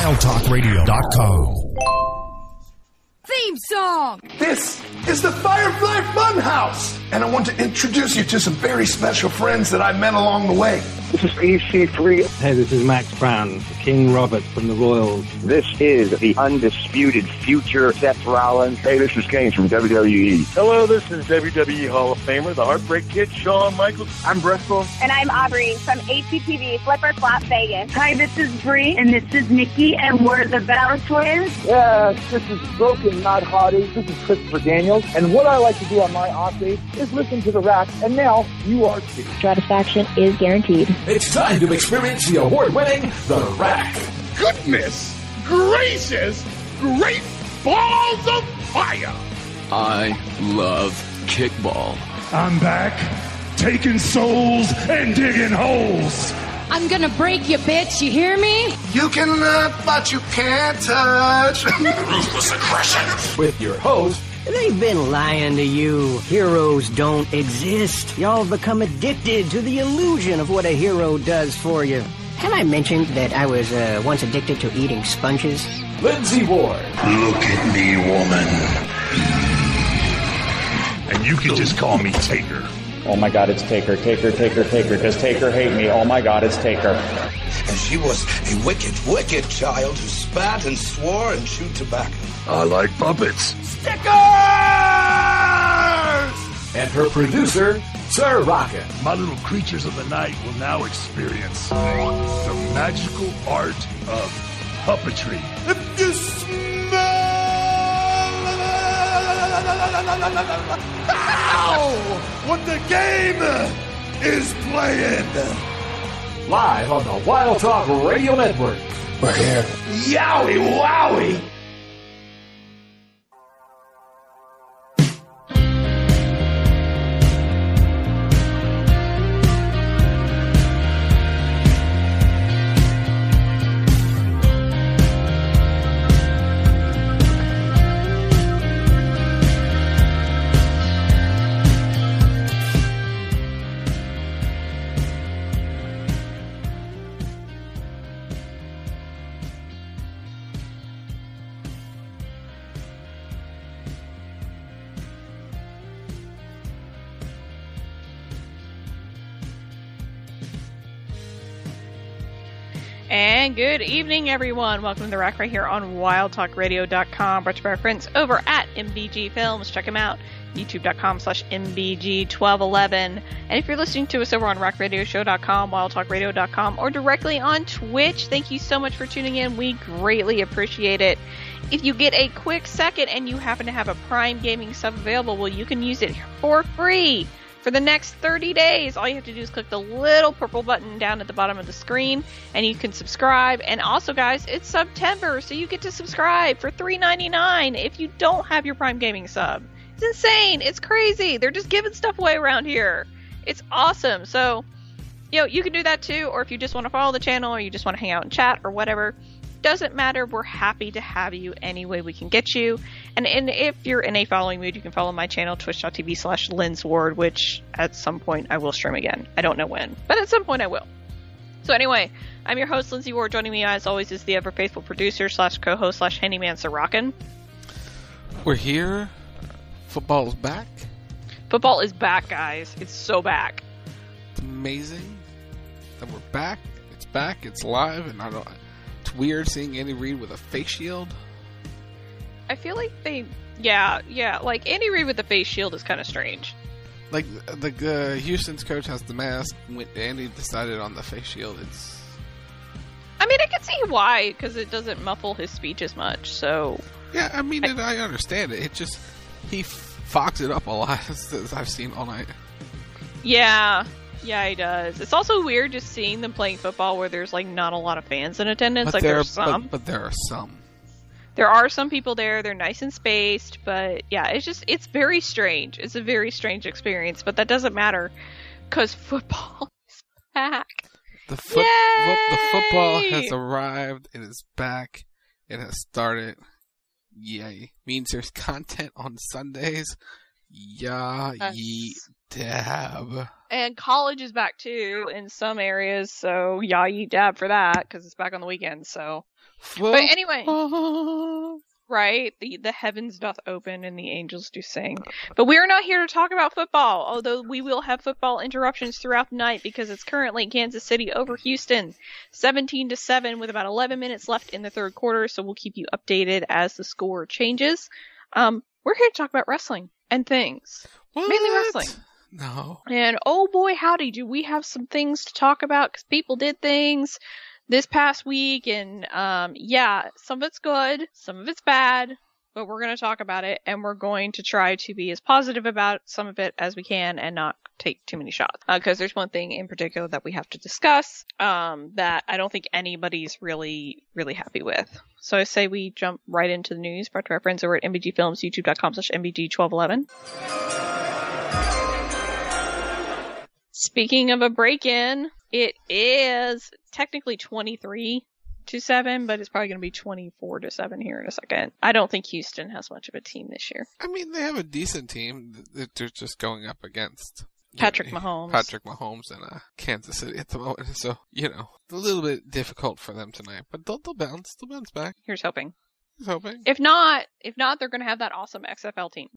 WildTalkRadio.com. Theme song! This is the Firefly Funhouse, and I want to introduce you to some very special friends that I met along the way. This is EC3. Hey, this is Max Brown, King Robert from the Royals. This is the undisputed future Seth Rollins. Hey, this is Kane from WWE. Hello, this is WWE Hall of Famer, the Heartbreak Kid, Shawn Michaels. I'm Bristol. And I'm Aubrey from HGTV, Flipper Flop Vegas. Hi, this is Bree, and this is Nikki, and we're the Battle Twins. Yes, this is Broken Not Hottie. This is Christopher Daniels, and what I like to do on my off days is listen to The Rack, and now you are too. Satisfaction is guaranteed. It's time to experience the award-winning The Rack. Goodness gracious, great balls of fire! I love kickball. I'm back, taking souls and digging holes. I'm gonna break you, bitch, you hear me? You can look, but you can't touch. Ruthless aggression. With your host, they've been lying to you. Heroes don't exist. Y'all become addicted to the illusion of what a hero does for you. Have I mentioned that I was once addicted to eating sponges? Lindsay Ward. Look at me, woman. And you can just call me Taker. Oh my God, it's Taker, Taker, Taker, Taker. Does Taker hate me? Oh my God, it's Taker. And she was a wicked, wicked child who spat and swore and chewed tobacco. I like puppets. Stickers! And her producer, Sir Rocket. My little creatures of the night will now experience the magical art of puppetry. If you smell what the game is playing. Live on the Wild Talk Radio Network. We're here. Yowie wowie. And good evening, everyone. Welcome to The Rack right here on WildTalkRadio.com. Brought to you by our friends over at MBG Films. Check them out. YouTube.com/MBG1211. And if you're listening to us over on RackRadioShow.com, WildTalkRadio.com, or directly on Twitch, thank you so much for tuning in. We greatly appreciate it. If you get a quick second and you happen to have a Prime Gaming sub available, well, you can use it for free. For the next 30 days, all you have to do is click the little purple button down at the bottom of the screen, and you can subscribe. And also, guys, it's September, so you get to subscribe for $3.99 if you don't have your Prime Gaming sub. It's insane. It's crazy. They're just giving stuff away around here. It's awesome. So, you can do that too, or if you just want to follow the channel, or you just want to hang out and chat, or whatever. Doesn't matter. We're happy to have you any way we can get you. And if you're in a following mood, you can follow my channel, twitch.tv/LindsWard, which at some point I will stream again. I don't know when, but at some point I will. So anyway, I'm your host, Lindsay Ward. Joining me as always is the ever faithful producer / co-host / handyman, Sir Rockin'. We're here. Football is back. Football is back, guys. It's so back. It's amazing that we're back. It's back. It's live, and I don't. It's weird seeing Andy Reid with a face shield. I feel like like Andy Reid with the face shield is kind of strange. Like the Houston's coach has the mask. When Andy decided on the face shield, I mean, I can see why, because it doesn't muffle his speech as much. So yeah, I mean, I understand it. It just he fogs it up a lot as I've seen all night. Yeah, he does. It's also weird just seeing them playing football where there's like not a lot of fans in attendance. But there's some, but there are some. There are some people there. They're nice and spaced, but yeah, it's very strange. It's a very strange experience, but that doesn't matter because football is back. The football has arrived. It is back. It has started. Yay. Means there's content on Sundays. Yeah, ye dab. And college is back too in some areas, so yeah, ye dab for that because it's back on the weekend. So, but anyway, right? The heavens doth open and the angels do sing. But we are not here to talk about football, although we will have football interruptions throughout the night because it's currently Kansas City over Houston, 17-7, with about 11 minutes left in the third quarter. So we'll keep you updated as the score changes. We're here to talk about wrestling and things, mainly wrestling. No. And oh boy, howdy, do we have some things to talk about because people did things this past week, and yeah, some of it's good, some of it's bad, but we're going to talk about it, and we're going to try to be as positive about some of it as we can and not take too many shots. Because there's one thing in particular that we have to discuss that I don't think anybody's really happy with. So I say we jump right into the news, brought to our friends over at MBG Films, youtube.com/MBG1211. Speaking of a break-in, it is technically 23-7, but it's probably going to be 24-7 here in a second. I don't think Houston has much of a team this year. I mean, they have a decent team that they're just going up against. Patrick Mahomes and Kansas City at the moment. So, a little bit difficult for them tonight, but they'll bounce back. Here's hoping. If not, they're going to have that awesome XFL team.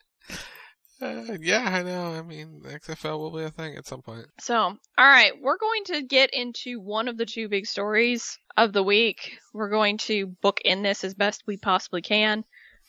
Yeah, I know. I mean, XFL will be a thing at some point. So, alright, we're going to get into one of the two big stories of the week. We're going to book in this as best we possibly can.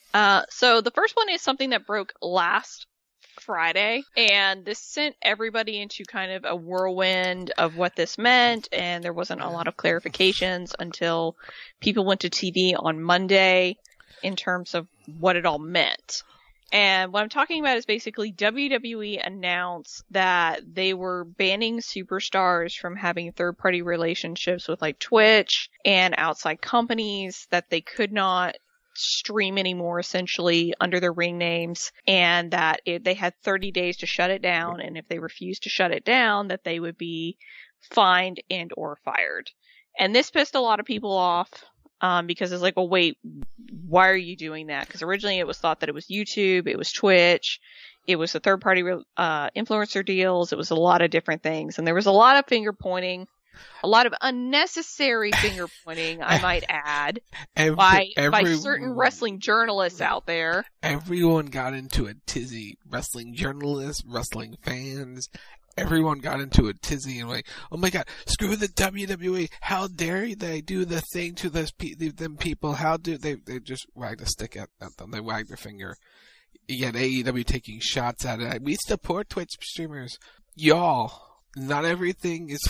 So the first one is something that broke last Friday, and this sent everybody into kind of a whirlwind of what this meant, and there wasn't a lot of clarifications until people went to TV on Monday in terms of what it all meant. And what I'm talking about is basically WWE announced that they were banning superstars from having third-party relationships with like Twitch and outside companies, that they could not stream anymore essentially under their ring names, and that they had 30 days to shut it down, and if they refused to shut it down, that they would be fined and or fired. And this pissed a lot of people off. Because it's like, well, wait, why are you doing that? Because originally it was thought that it was YouTube, it was Twitch, it was the third-party influencer deals, it was a lot of different things, and there was a lot of finger pointing, a lot of unnecessary finger pointing, I might add, by certain wrestling journalists out there. Everyone got into a tizzy. Wrestling journalists, wrestling fans. Everyone got into a tizzy and like, oh my god, screw the WWE! How dare they do the thing to them people? How do they just wagged a stick at them? They wagged their finger. You get AEW taking shots at it. We support Twitch streamers, y'all. Not everything is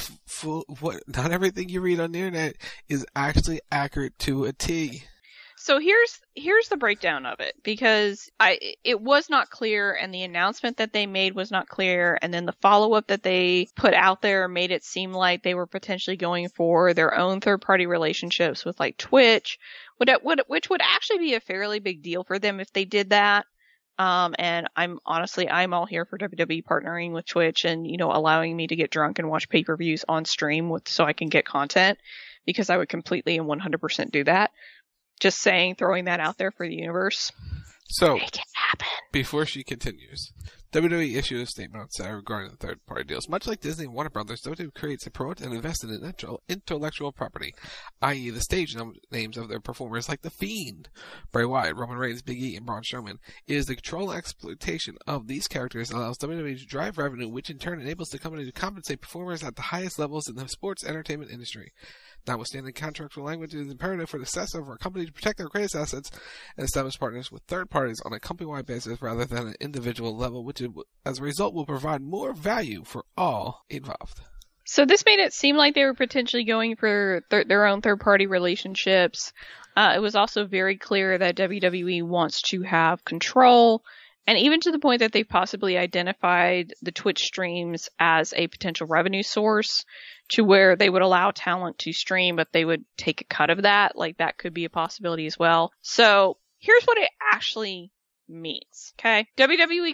not everything you read on the internet is actually accurate to a T. So here's the breakdown of it, because it was not clear, and the announcement that they made was not clear, and then the follow-up that they put out there made it seem like they were potentially going for their own third-party relationships with like Twitch, which would actually be a fairly big deal for them if they did that. And I'm all here for WWE partnering with Twitch and, allowing me to get drunk and watch pay-per-views on stream so I can get content, because I would completely and 100% do that. Just saying, throwing that out there for the universe. So, make it happen. Before she continues, WWE issued a statement on Saturday regarding the third-party deals. Much like Disney and Warner Brothers, WWE creates, promote, and invest in intellectual property, i.e. the stage names of their performers like The Fiend, Bray Wyatt, Roman Reigns, Big E, and Braun Strowman. It is the control and exploitation of these characters that allows WWE to drive revenue, which in turn enables the company to compensate performers at the highest levels in the sports entertainment industry. Notwithstanding contractual language, it is imperative for the success of our company to protect their greatest assets and establish partners with third parties on a company-wide basis rather than an individual level, which as a result will provide more value for all involved. So this made it seem like they were potentially going for their own third-party relationships. It was also very clear that WWE wants to have control, and even to the point that they possibly identified the Twitch streams as a potential revenue source, to where they would allow talent to stream, but they would take a cut of that. Like, that could be a possibility as well. So here's what it actually means, okay? WWE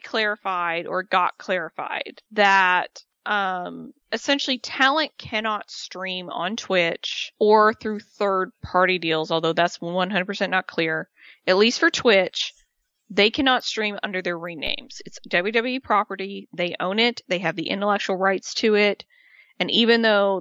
got clarified that essentially talent cannot stream on Twitch or through third-party deals, although that's 100% not clear, at least for Twitch, they cannot stream under their ring names. It's WWE property. They own it. They have the intellectual rights to it. And even though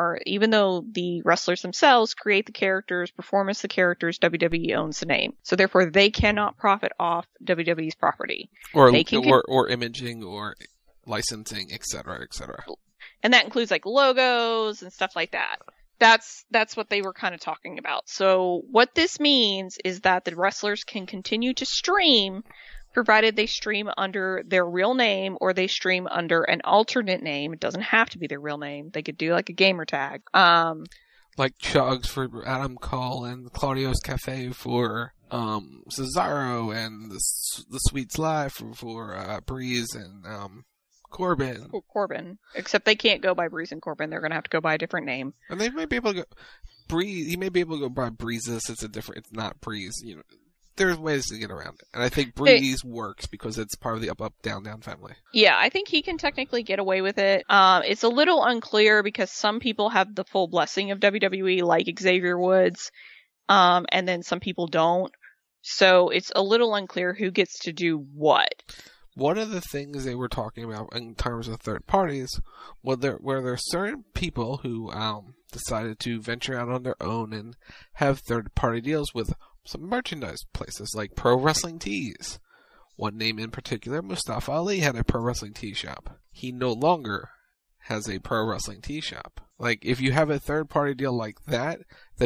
the wrestlers themselves create the characters, performance the characters, WWE owns the name. So therefore, they cannot profit off WWE's property. Or imaging or licensing, etc., etc. And that includes like logos and stuff like that. That's what they were kind of talking about. So what this means is that the wrestlers can continue to stream, provided they stream under their real name or they stream under an alternate name. It doesn't have to be their real name. They could do like a gamer tag. Like Chugs for Adam Cole and Claudio's Cafe for Cesaro and the Sweets Live for Breeze and Corbin. Corbin. Except they can't go by Breeze and Corbin. They're going to have to go by a different name. And they may be able to go Breeze. You may be able to go by Breezes. It's not Breeze. You know, there's ways to get around it. And I think Breeze works because it's part of the up, down family. Yeah, I think he can technically get away with it. It's a little unclear because some people have the full blessing of WWE, like Xavier Woods, and then some people don't. So it's a little unclear who gets to do what. One of the things they were talking about in terms of third parties were there are certain people who decided to venture out on their own and have third party deals with some merchandise places like Pro Wrestling Tees. One name in particular, Mustafa Ali, had a Pro Wrestling Tee shop. He no longer has a Pro Wrestling Tee shop. Like, if you have a third party deal like that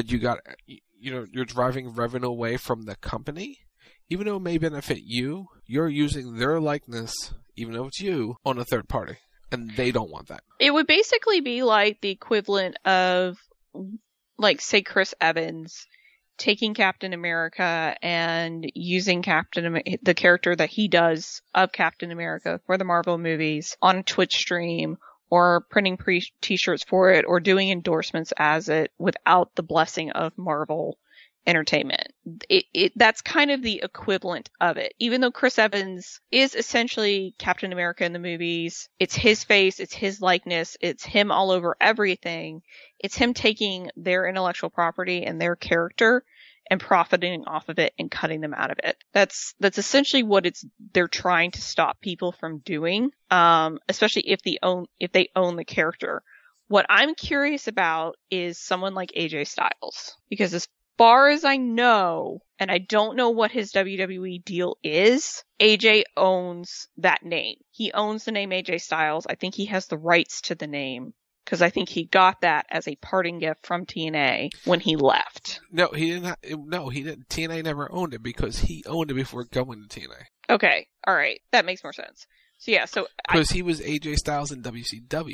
you're driving revenue away from the company, even though it may benefit you, you're using their likeness, even though it's you, on a third party. And they don't want that. It would basically be like the equivalent of, like, say, Chris Evans taking Captain America and using the character that he does of Captain America for the Marvel movies on a Twitch stream, or printing t-shirts for it, or doing endorsements as it without the blessing of Marvel Entertainment. That's kind of the equivalent of it. Even though Chris Evans is essentially Captain America in the movies, it's his face, it's his likeness, it's him all over everything. It's him taking their intellectual property and their character and profiting off of it and cutting them out of it. That's essentially what they're trying to stop people from doing, especially if they own the character. What I'm curious about is someone like AJ Styles, because as far as I know, and I don't know what his WWE deal is, AJ owns that name. He owns the name AJ Styles. I think he has the rights to the name, because I think he got that as a parting gift from TNA when he left. No, he didn't. He didn't. TNA never owned it because he owned it before going to TNA. Okay, all right, that makes more sense. So yeah, because he was AJ Styles in WCW.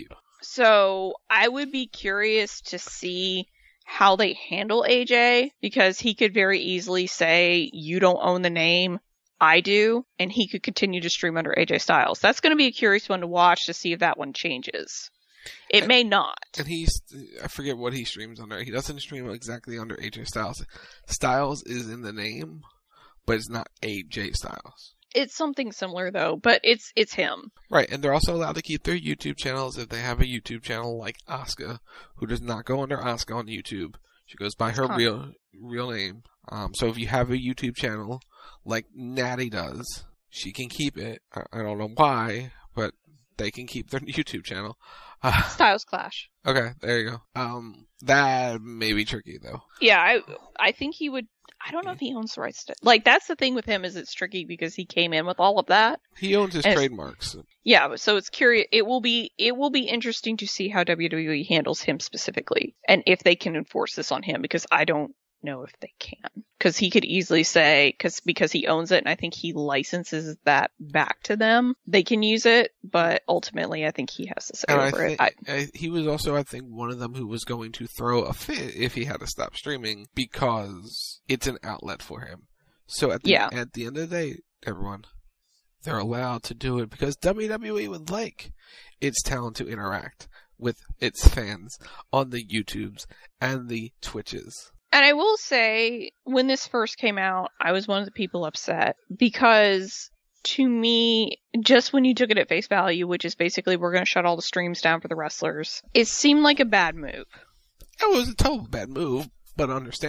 So I would be curious to see how they handle AJ, because he could very easily say, "You don't own the name, I do," and he could continue to stream under AJ Styles. That's going to be a curious one to watch to see if that one changes. It may not. And I forget what he streams under. He doesn't stream exactly under AJ Styles. Styles is in the name, but it's not AJ Styles. It's something similar though, but it's him. Right, and they're also allowed to keep their YouTube channels if they have a YouTube channel like Asuka, who does not go under Asuka on YouTube. She goes by her real name. So if you have a YouTube channel like Natty does, she can keep it. I don't know why, but they can keep their YouTube channel. Styles Clash. Okay, there you go. That may be tricky though. Yeah, I think he would. I don't know if he owns the rights to. Like, that's the thing with him, is it's tricky because he came in with all of that. He owns his trademarks. Yeah, so it's curious. It will be interesting to see how WWE handles him specifically, and if they can enforce this on him, because I don't know if they can. Because he could easily say, because he owns it, and I think he licenses that back to them, they can use it, but ultimately I think he has to say over it. He was also, I think, one of them who was going to throw a fit if he had to stop streaming, because it's an outlet for him. So at the end of the day, everyone, they're allowed to do it because WWE would like its talent to interact with its fans on the YouTubes and the Twitches. And I will say, when this first came out, I was one of the people upset, because to me, just when you took it at face value, which is basically we're going to shut all the streams down for the wrestlers, it seemed like a bad move. It was a total bad move, but understandably.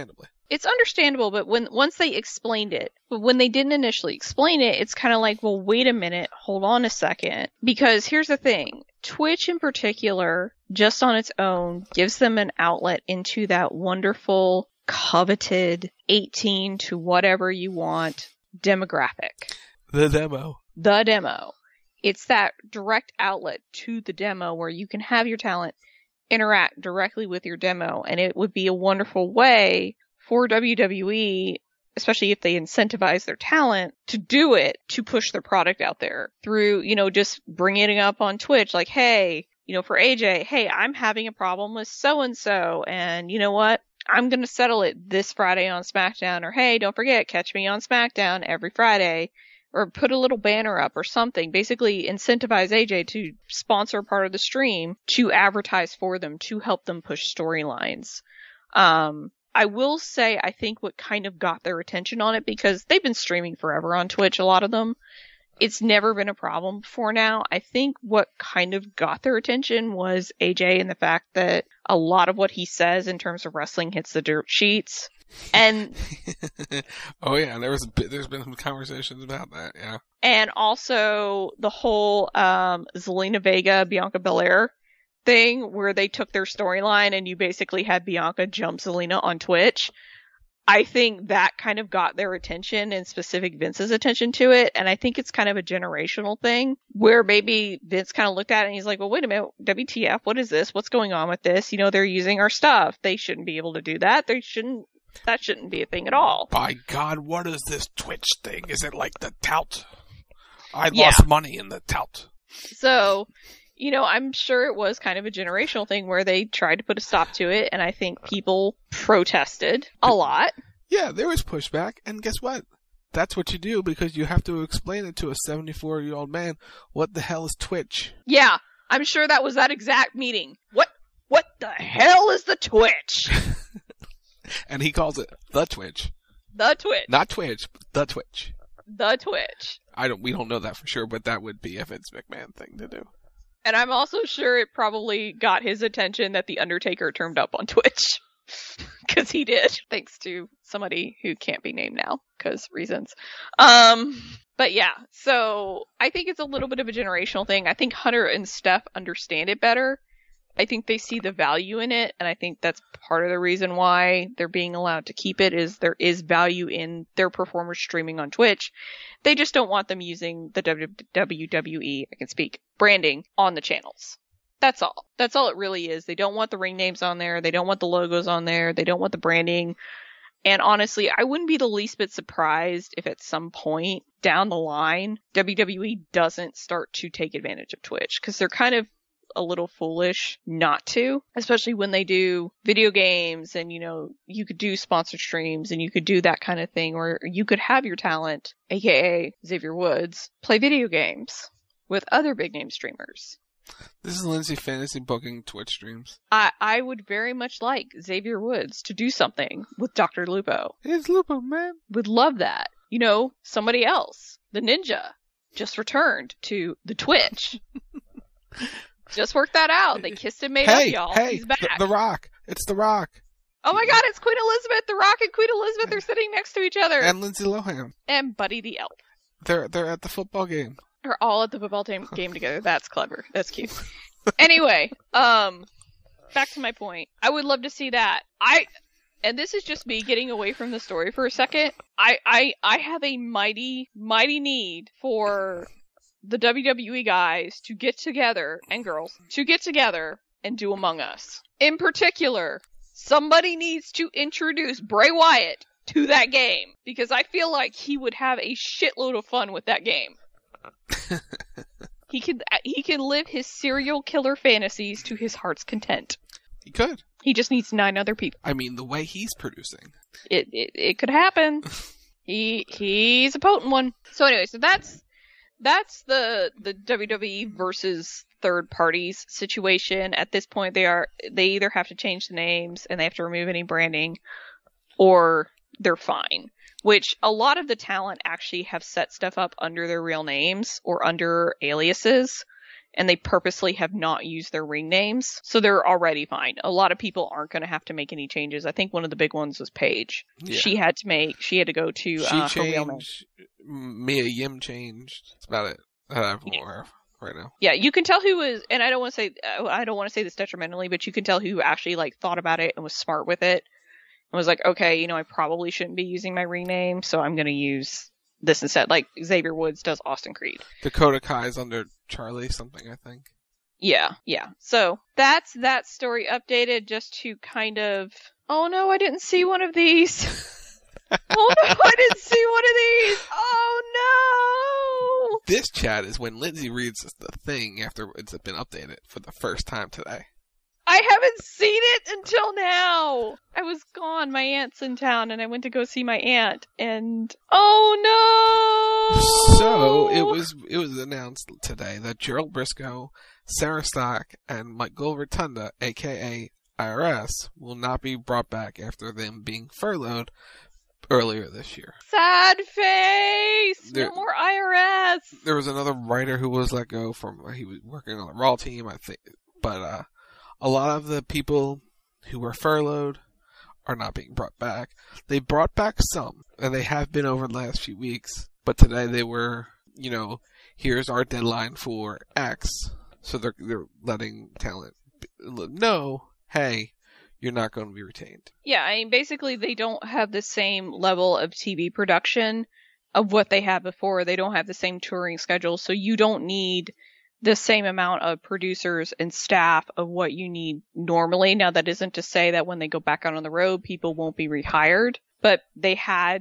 it's understandable, but once they explained it, but when they didn't initially explain it, it's kind of like, well, wait a minute, hold on a second. Because here's the thing, Twitch in particular, just on its own, gives them an outlet into that wonderful, coveted 18 to whatever you want demographic. The demo. It's that direct outlet to the demo where you can have your talent interact directly with your demo, and it would be a wonderful way for WWE, especially if they incentivize their talent, to do it, to push their product out there through, just bringing it up on Twitch, like, hey, for AJ, hey, I'm having a problem with so-and-so, and you know what? I'm going to settle it this Friday on SmackDown, or hey, don't forget, catch me on SmackDown every Friday, or put a little banner up or something. Basically incentivize AJ to sponsor part of the stream, to advertise for them, to help them push storylines. I will say, I think what kind of got their attention on it, because they've been streaming forever on Twitch, a lot of them, it's never been a problem before now. I think what kind of got their attention was AJ and the fact that a lot of what he says in terms of wrestling hits the dirt sheets. And oh yeah, there's been some conversations about that, yeah. And also the whole Zelina Vega, Bianca Belair thing, where they took their storyline and you basically had Bianca jump Zelina on Twitch. I think that kind of got their attention, and specific Vince's attention to it, and I think it's kind of a generational thing, where maybe Vince kind of looked at it and he's like, well, wait a minute, WTF, what is this? What's going on with this? They're using our stuff. They shouldn't be able to do that. That shouldn't be a thing at all. By God, what is this Twitch thing? Is it like the tout? I lost money in the tout. So, I'm sure it was kind of a generational thing where they tried to put a stop to it, and I think people protested a lot. Yeah, there was pushback, and guess what? That's what you do, because you have to explain it to a 74-year-old man. What the hell is Twitch? Yeah, I'm sure that was that exact meeting. What the hell is the Twitch? And he calls it the Twitch. The Twitch. Not Twitch, the Twitch. The Twitch. We don't know that for sure, but that would be a Vince McMahon thing to do. And I'm also sure it probably got his attention that The Undertaker turned up on Twitch. Because he did. Thanks to somebody who can't be named now, because reasons. But yeah, so I think it's a little bit of a generational thing. I think Hunter and Steph understand it better. I think they see the value in it, and I think that's part of the reason why they're being allowed to keep it, is there is value in their performers streaming on Twitch. They just don't want them using the WWE, I can speak, branding on the channels. That's all. That's all it really is. They don't want the ring names on there. They don't want the logos on there. They don't want the branding. And honestly, I wouldn't be the least bit surprised if at some point down the line, WWE doesn't start to take advantage of Twitch, because they're kind of a little foolish not to, especially when they do video games, and you could do sponsored streams, and you could do that kind of thing, or you could have your talent, aka Xavier Woods, play video games with other big name streamers. This is Lindsay Fantasy booking Twitch streams. I would very much like Xavier Woods to do something with Dr. Lupo. It's Lupo, man. Would love that. Somebody else, the Ninja, just returned to the Twitch. Just worked that out. They kissed and made up, y'all. Hey, he's back. The Rock. It's The Rock. Oh my God, it's Queen Elizabeth. The Rock and Queen Elizabeth are sitting next to each other. And Lindsay Lohan. And Buddy the Elf. They're at the football game. They're all at the football game together. That's clever. That's cute. Anyway, back to my point. I would love to see that. And this is just me getting away from the story for a second. I have a mighty, mighty need for the WWE guys to get together, and girls, to get together and do Among Us. In particular, somebody needs to introduce Bray Wyatt to that game, because I feel like he would have a shitload of fun with that game. He can live his serial killer fantasies to his heart's content. He could. He just needs 9 other people. I mean, the way he's producing. It could happen. He's a potent one. So anyway, so that's the WWE versus third parties situation. At this point, they either have to change the names and they have to remove any branding, or they're fine. Which a lot of the talent actually have set stuff up under their real names or under aliases. and they purposely have not used their ring names, so they're already fine. A lot of people aren't going to have to make any changes. I think one of the big ones was Paige. Yeah. She had to go to her real name. Mia Yim changed. That's about it. I'm aware of right now. Yeah, you can tell who was, and I don't want to say this detrimentally, but you can tell who actually like thought about it and was smart with it. And was like, okay, I probably shouldn't be using my ring name, so I'm going to use this instead. Like Xavier Woods does Austin Creed. Dakota Kai's under Charlie something, I think. Yeah. So that's that story updated just to kind of, oh no, I didn't see one of these. Oh no, I didn't see one of these. Oh no. This chat is when Lindsay reads the thing after it's been updated for the first time today. I haven't seen it until now. I was gone. My aunt's in town, and I went to go see my aunt, and oh no! So it was announced today that Gerald Briscoe, Sarah Stock, and Michael Rotunda, aka IRS, will not be brought back after them being furloughed earlier this year. Sad face! No more IRS! There was another writer who was let go he was working on the Raw team, I think, but a lot of the people who were furloughed are not being brought back. They brought back some, and they have been over the last few weeks, but today they were, here's our deadline for X, so they're letting talent know, hey, you're not going to be retained. Yeah, I mean, basically they don't have the same level of TV production of what they had before. They don't have the same touring schedule, so you don't need the same amount of producers and staff of what you need normally. Now, that isn't to say that when they go back out on the road, people won't be rehired, but they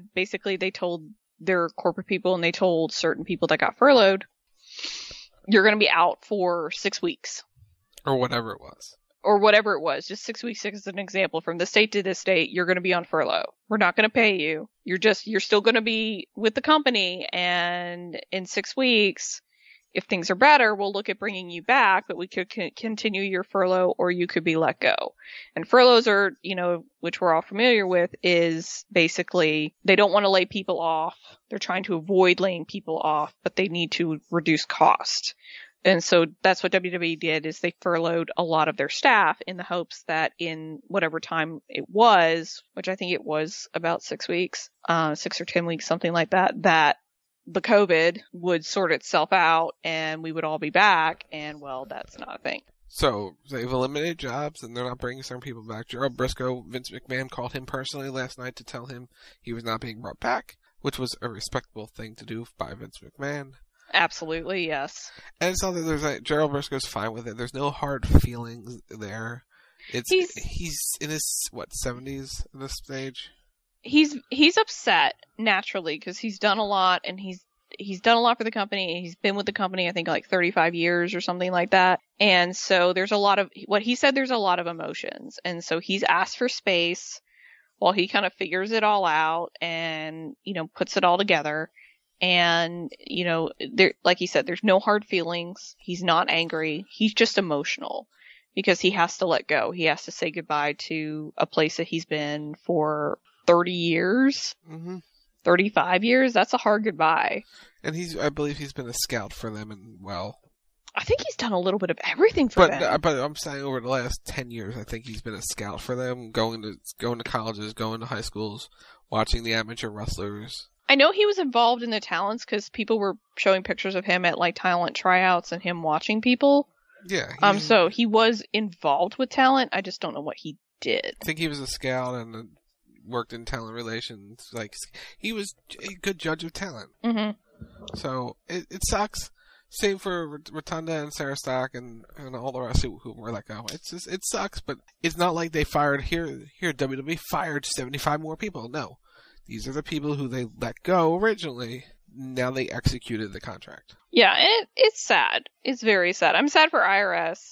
told their corporate people and they told certain people that got furloughed, you're going to be out for 6 weeks. Or whatever it was. Just 6 weeks as an example. From this date to this date, you're going to be on furlough. We're not going to pay you. You're still going to be with the company, and in 6 weeks, if things are better, we'll look at bringing you back, but we could continue your furlough, or you could be let go. And furloughs are, which we're all familiar with, is basically they don't want to lay people off. They're trying to avoid laying people off, but they need to reduce cost. And so that's what WWE did, is they furloughed a lot of their staff in the hopes that in whatever time it was, which I think it was about 6 weeks, 6 or 10 weeks, something like that, that the COVID would sort itself out and we would all be back, and well, that's not a thing. So they've eliminated jobs and they're not bringing certain people back. Gerald Briscoe, Vince McMahon called him personally last night to tell him he was not being brought back, which was a respectable thing to do by Vince McMahon. Absolutely, yes. And it's not that Gerald Briscoe's fine with it. There's no hard feelings there. He's in his 70s at this stage. He's upset naturally because he's done a lot, and he's done a lot for the company, and he's been with the company I think like 35 years or something like that. And so there's a lot of what he said. There's a lot of emotions, and so he's asked for space while he kind of figures it all out and puts it all together. And there, like he said, there's no hard feelings. He's not angry. He's just emotional because he has to let go. He has to say goodbye to a place that he's been for 30 years, 35 years. That's a hard goodbye. And I believe he's been a scout for them, and I think he's done a little bit of everything for them. But I'm saying over the last 10 years, I think he's been a scout for them, going to colleges, going to high schools, watching the amateur wrestlers. I know he was involved in the talents because people were showing pictures of him at like talent tryouts and him watching people. Yeah. So he was involved with talent. I just don't know what he did. I think he was a scout and worked in talent relations. Like, he was a good judge of talent. Mm-hmm. So it sucks. Same for Rotunda and Sarah Stock and all the rest who were let go. It sucks, but it's not like they fired here. WWE fired 75 more people. No. These are the people who they let go originally. Now they executed the contract. Yeah, it's sad. It's very sad. I'm sad for IRS.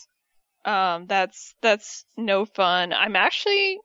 That's no fun. I'm actually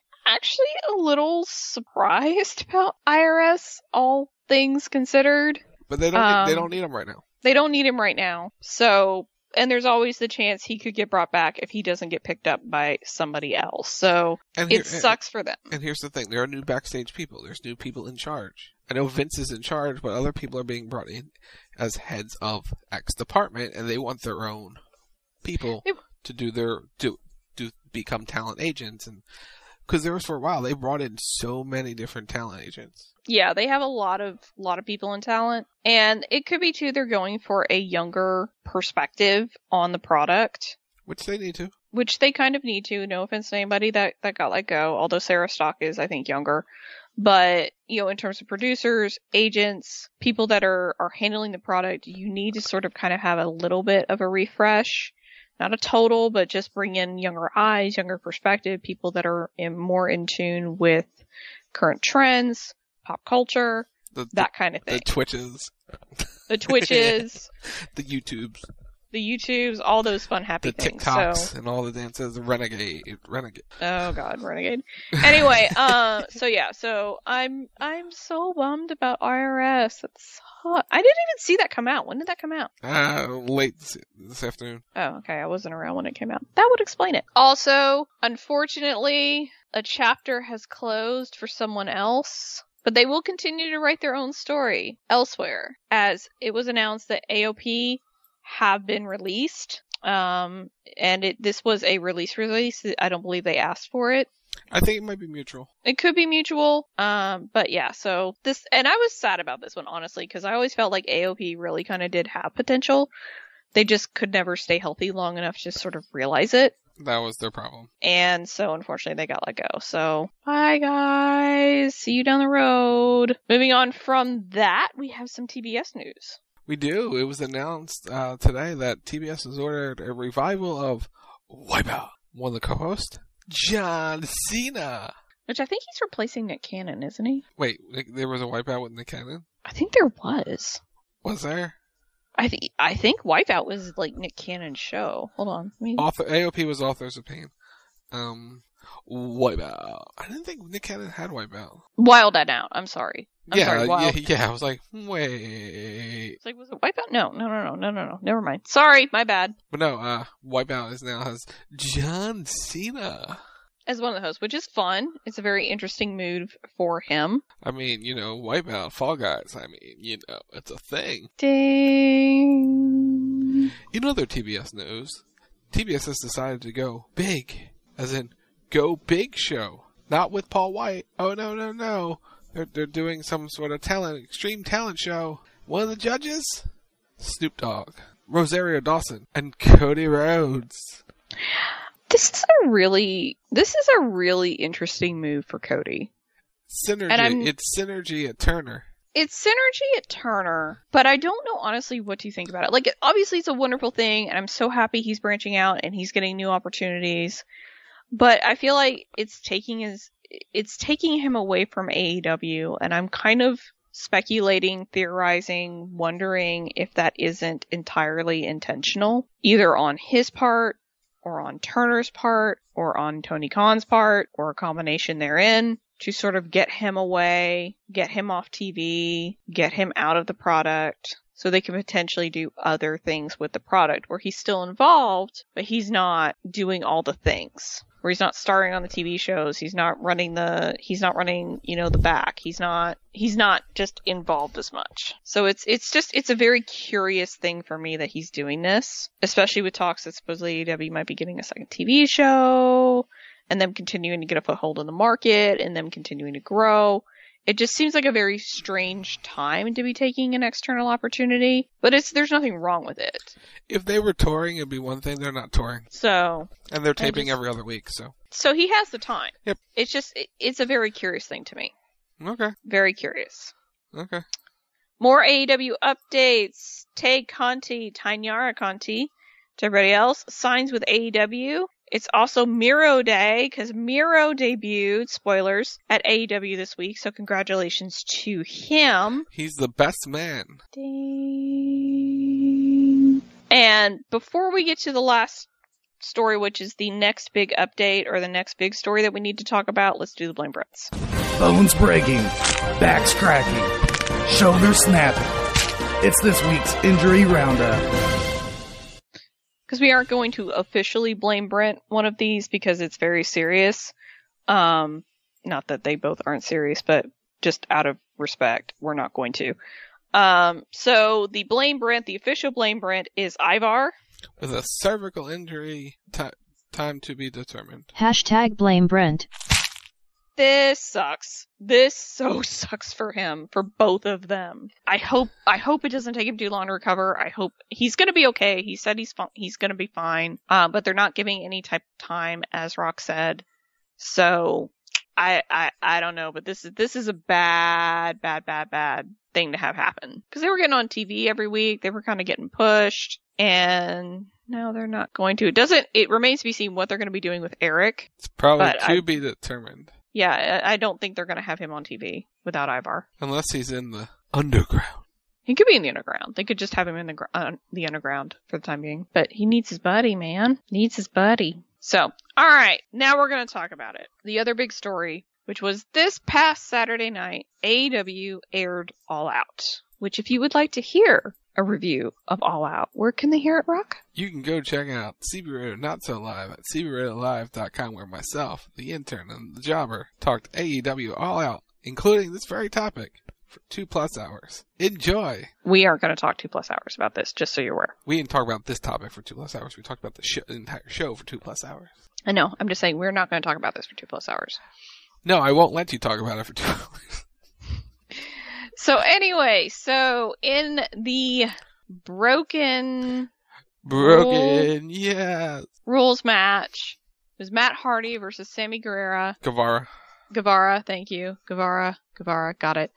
a little surprised about IRS, all things considered. But they don't need him right now. They don't need him right now. So And there's always the chance he could get brought back if he doesn't get picked up by somebody else. So it sucks for them. And here's the thing. There are new backstage people. There's new people in charge. I know Vince is in charge, but other people are being brought in as heads of X department, and they want their own people to become talent agents. And because there was, for a while, they brought in so many different talent agents. Yeah, they have a lot of people in talent, and it could be too they're going for a younger perspective on the product, which they need to. Which they kind of need to. No offense to anybody that got let go, although Sarah Stock is, I think, younger. But, in terms of producers, agents, people that are handling the product, you need to sort of kind of have a little bit of a refresh. Not a total, but just bring in younger eyes, younger perspective, people that are more in tune with current trends, pop culture, that kind of thing. The Twitches. The YouTubes, all those fun, happy things. The TikToks and all the dances. Renegade. Oh God, Renegade. Anyway, so I'm so bummed about IRS. That's hot. I didn't even see that come out. When did that come out? Late this afternoon. Oh, okay. I wasn't around when it came out. That would explain it. Also, unfortunately, a chapter has closed for someone else. But they will continue to write their own story elsewhere, as it was announced that AOP have been released. And this was a release. I don't believe they asked for it. I think it might be mutual. It could be mutual. But yeah, so this, and I was sad about this one, honestly, because I always felt like AOP really kind of did have potential. They just could never stay healthy long enough to sort of realize it. That was their problem. And so, unfortunately, they got let go. So, bye, guys. See you down the road. Moving on from that, we have some TBS news. We do. It was announced today that TBS has ordered a revival of Wipeout. One of the co-hosts, John Cena. Which I think he's replacing Nick Cannon, isn't he? Wait, there was a Wipeout with Nick Cannon? I think there was. Was there? I think Wipeout was like Nick Cannon's show. Hold on. AOP was Authors of Pain. Wipeout. I didn't think Nick Cannon had Wipeout. Wild and Out. I'm sorry. Yeah. I was like, wait. It's like, was it Wipeout? No. Never mind. Sorry, my bad. But no, Wipeout now has John Cena as one of the hosts, which is fun. It's a very interesting move for him. I mean, Wipeout, Fall Guys. I mean, it's a thing. Ding. In other TBS news, TBS has decided to go big, as in go big show. Not with Paul White. Oh, no. They're doing some sort of extreme talent show. One of the judges, Snoop Dogg, Rosario Dawson, and Cody Rhodes. This is a really interesting move for Cody. Synergy. It's synergy at Turner. It's synergy at Turner, but I don't know honestly what to think about it. Like, obviously it's a wonderful thing, and I'm so happy he's branching out and he's getting new opportunities. But I feel like it's taking him away from AEW, and I'm kind of speculating, theorizing, wondering if that isn't entirely intentional, either on his part, or on Turner's part, or on Tony Khan's part, or a combination therein, to sort of get him away, get him off TV, get him out of the product, so they can potentially do other things with the product, where he's still involved, but he's not doing all the things. Where he's not starring on the TV shows, he's not running, the back. He's not just involved as much. So it's a very curious thing for me that he's doing this, especially with talks that supposedly AEW might be getting a second TV show, and them continuing to get a foothold in the market, and them continuing to grow. It just seems like a very strange time to be taking an external opportunity, but there's nothing wrong with it. If they were touring, it'd be one thing. They're not touring. So. And they're taping every other week, so. So he has the time. Yep. It's a very curious thing to me. Okay. Very curious. Okay. More AEW updates. Tay Conti, Tainara Conti, to everybody else, signs with AEW. It's also Miro Day, because Miro debuted, spoilers, at AEW this week, so congratulations to him. He's the best man. Ding. And before we get to the last story, which is the next big update, or the next big story that we need to talk about, let's do the Blame Brits. Bones breaking, backs cracking, shoulders snapping. It's this week's Injury Roundup. because we aren't going to officially blame Brent one of these because it's very serious. Not that they both aren't serious, but just out of respect, we're not going to. So the blame Brent, the official blame Brent is Ivar. With a cervical injury, time to be determined. Hashtag blame Brent. This sucks. This so sucks for him, for both of them. I hope it doesn't take him too long to recover. I hope he's gonna be okay. He said he's gonna be fine. But they're not giving any type of time, as Rock said. So I don't know, but this is a bad thing to have happen. Because they were getting on TV every week. They were kind of getting pushed, and now they're not going to. It remains to be seen what they're going to be doing with Eric. It's probably to be determined. Yeah, I don't think they're going to have him on TV without Ivar. Unless he's in the underground. He could be in the underground. They could just have him in the underground for the time being. But he needs his buddy, man. Needs his buddy. So, alright, now we're going to talk about it. The other big story, which was this past Saturday night, AEW aired All Out. Which, if you would like to hear a review of All Out, where can they hear it, Rock? You can go check out CB Radio Not So Live at CBRadioLive.com, where myself, the intern, and the jobber talked AEW All Out, including this very topic, for 2+ hours. Enjoy! We aren't going to talk 2+ hours about this, just so you're aware. We didn't talk about this topic for 2+ hours. We talked about the entire show for 2+ hours. I know. I'm just saying we're not going to talk about this for 2+ hours. No, I won't let you talk about it for 2 hours. So anyway, in the broken rules match, it was Matt Hardy versus Sammy Guevara. Guevara, thank you. Guevara, got it.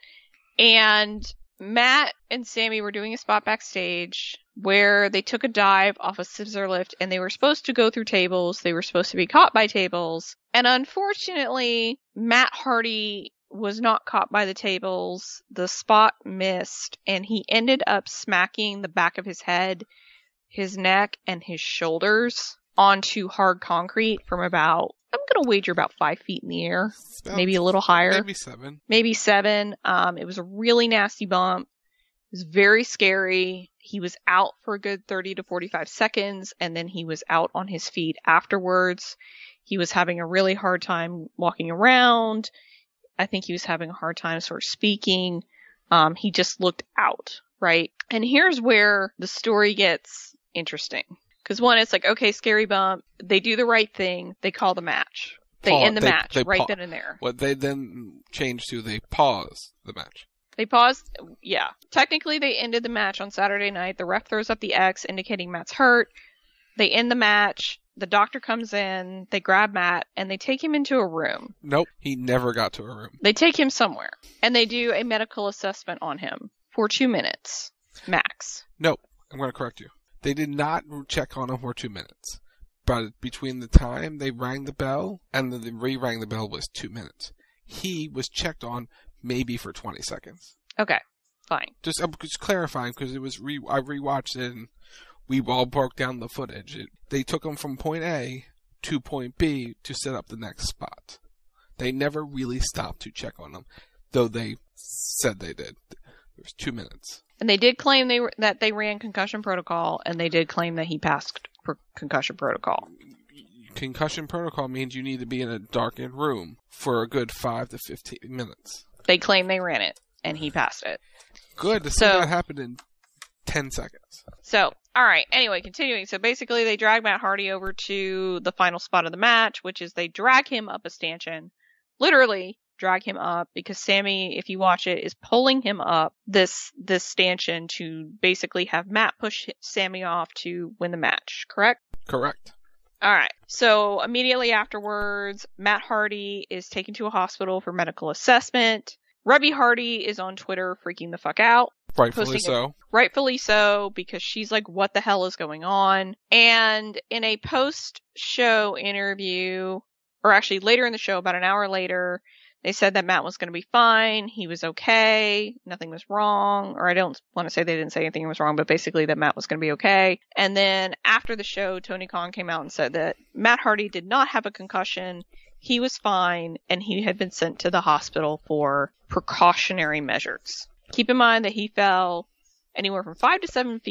And Matt and Sammy were doing a spot backstage where they took a dive off a scissor lift, and they were supposed to go through tables. They were supposed to be caught by tables. And unfortunately, Matt Hardy was not caught by the tables. The spot missed, and he ended up smacking the back of his head, his neck, and his shoulders onto hard concrete from about, I'm going to wager about 5 feet in the air. Maybe a little higher. Maybe 7. It was a really nasty bump. It was very scary. He was out for a good 30 to 45 seconds, and then he was out on his feet afterwards. He was having a really hard time walking around. I think he was having a hard time sort of speaking. He just looked out, right? And here's where the story gets interesting. Because one, it's like, okay, scary bump. They do the right thing. They call the match. They end the match right then and there. What they then changed to, they pause the match. They paused, yeah. Technically, they ended the match on Saturday night. The ref throws up the X indicating Matt's hurt. They end the match. The doctor comes in. They grab Matt, and they take him into a room. Nope, he never got to a room. They take him somewhere, and they do a medical assessment on him for 2 minutes, max. Nope, I'm going to correct you. They did not check on him for 2 minutes. But between the time they rang the bell and then they re-rang the bell was 2 minutes. He was checked on maybe for 20 seconds. Okay, fine. I'm just clarifying because it was I rewatched it and we all broke down the footage. They took him from point A to point B to set up the next spot. They never really stopped to check on him, though they said they did. It was 2 minutes. And they did claim that they ran concussion protocol, and they did claim that he passed concussion protocol. Concussion protocol means you need to be in a darkened room for a good 5 to 15 minutes. They claim they ran it, and he passed it. Good to see that happen in 10 seconds. So, alright, anyway, continuing. So basically they drag Matt Hardy over to the final spot of the match, which is they drag him up a stanchion. Literally drag him up, because Sammy, if you watch it, is pulling him up this stanchion to basically have Matt push Sammy off to win the match, correct? Correct. Alright, so immediately afterwards, Matt Hardy is taken to a hospital for medical assessment. Rebby Hardy is on Twitter freaking the fuck out. Rightfully so. Rightfully so, because she's like, what the hell is going on? And in a post-show interview, or actually later in the show, about an hour later, they said that Matt was going to be fine. He was okay. Nothing was wrong. Or I don't want to say they didn't say anything was wrong, but basically that Matt was going to be okay. And then after the show, Tony Khan came out and said that Matt Hardy did not have a concussion. He was fine, and he had been sent to the hospital for precautionary measures. Keep in mind that he fell anywhere from 5 to 7 feet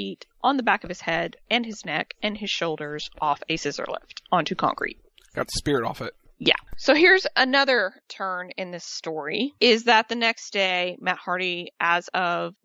on the back of his head and his neck and his shoulders off a scissor lift onto concrete. Got the spirit off it. Yeah. So here's another turn in this story, is that the next day, Matt Hardy, as of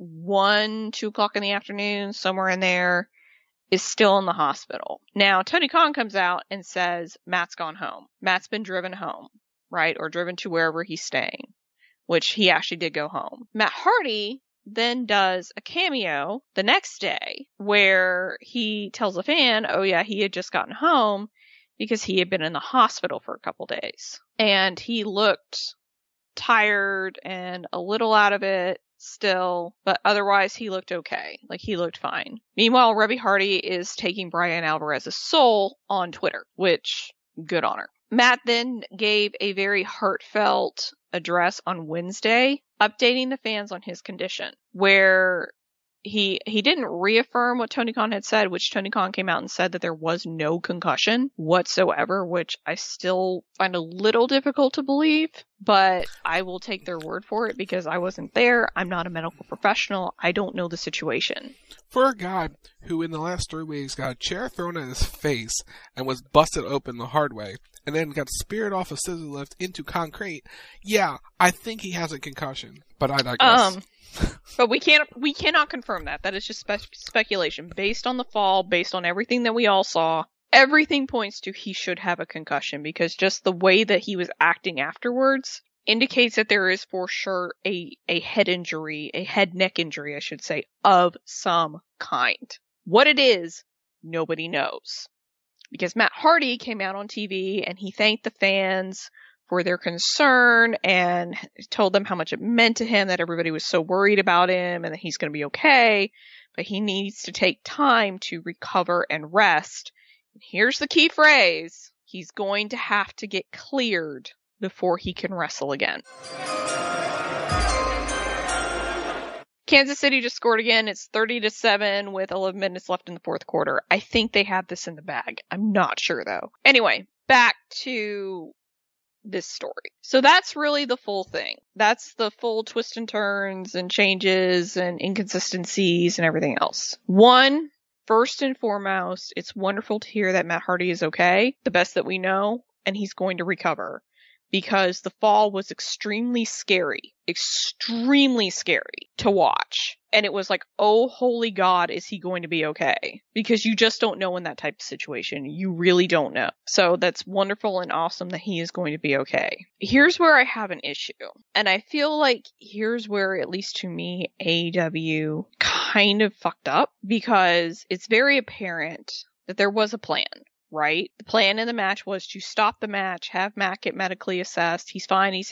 2 o'clock in the afternoon, somewhere in there, is still in the hospital. Now, Tony Khan comes out and says Matt's gone home. Matt's been driven home, right? Or driven to wherever he's staying, which he actually did go home. Matt Hardy then does a cameo the next day where he tells a fan, oh yeah, he had just gotten home because he had been in the hospital for a couple days. And he looked tired and a little out of it still, but otherwise he looked okay. Like, he looked fine. Meanwhile, Reby Hardy is taking Brian Alvarez's soul on Twitter, which, good on her. Matt then gave a very heartfelt address on Wednesday, updating the fans on his condition, where he didn't reaffirm what Tony Khan had said, which Tony Khan came out and said that there was no concussion whatsoever, which I still find a little difficult to believe, but I will take their word for it because I wasn't there. I'm not a medical professional. I don't know the situation. For a guy who in the last 3 weeks got a chair thrown at his face and was busted open the hard way, and then got speared off a scissor lift into concrete, yeah, I think he has a concussion, but I digress. But we cannot confirm that. That is just speculation based on the fall, based on everything that we all saw. Everything points to he should have a concussion, because just the way that he was acting afterwards indicates that there is for sure a head injury, a head neck injury, I should say, of some kind. What it is, nobody knows. Because Matt Hardy came out on TV and he thanked the fans for their concern and told them how much it meant to him that everybody was so worried about him and that he's going to be okay, but he needs to take time to recover and rest. And here's the key phrase: he's going to have to get cleared before he can wrestle again. Kansas City just scored again. It's 30-7 with 11 minutes left in the fourth quarter. I think they have this in the bag. I'm not sure though. Anyway, back to this story. So that's really the full thing. That's the full twists and turns and changes and inconsistencies and everything else. One, first and foremost, it's wonderful to hear that Matt Hardy is okay, the best that we know, and he's going to recover. Because the fall was extremely scary to watch. And it was like, oh, holy God, is he going to be okay? Because you just don't know in that type of situation. You really don't know. So that's wonderful and awesome that he is going to be okay. Here's where I have an issue. And I feel like here's where, at least to me, AEW kind of fucked up. Because it's very apparent that there was a plan. Right? The plan in the match was to stop the match, have Matt get medically assessed. He's fine, he's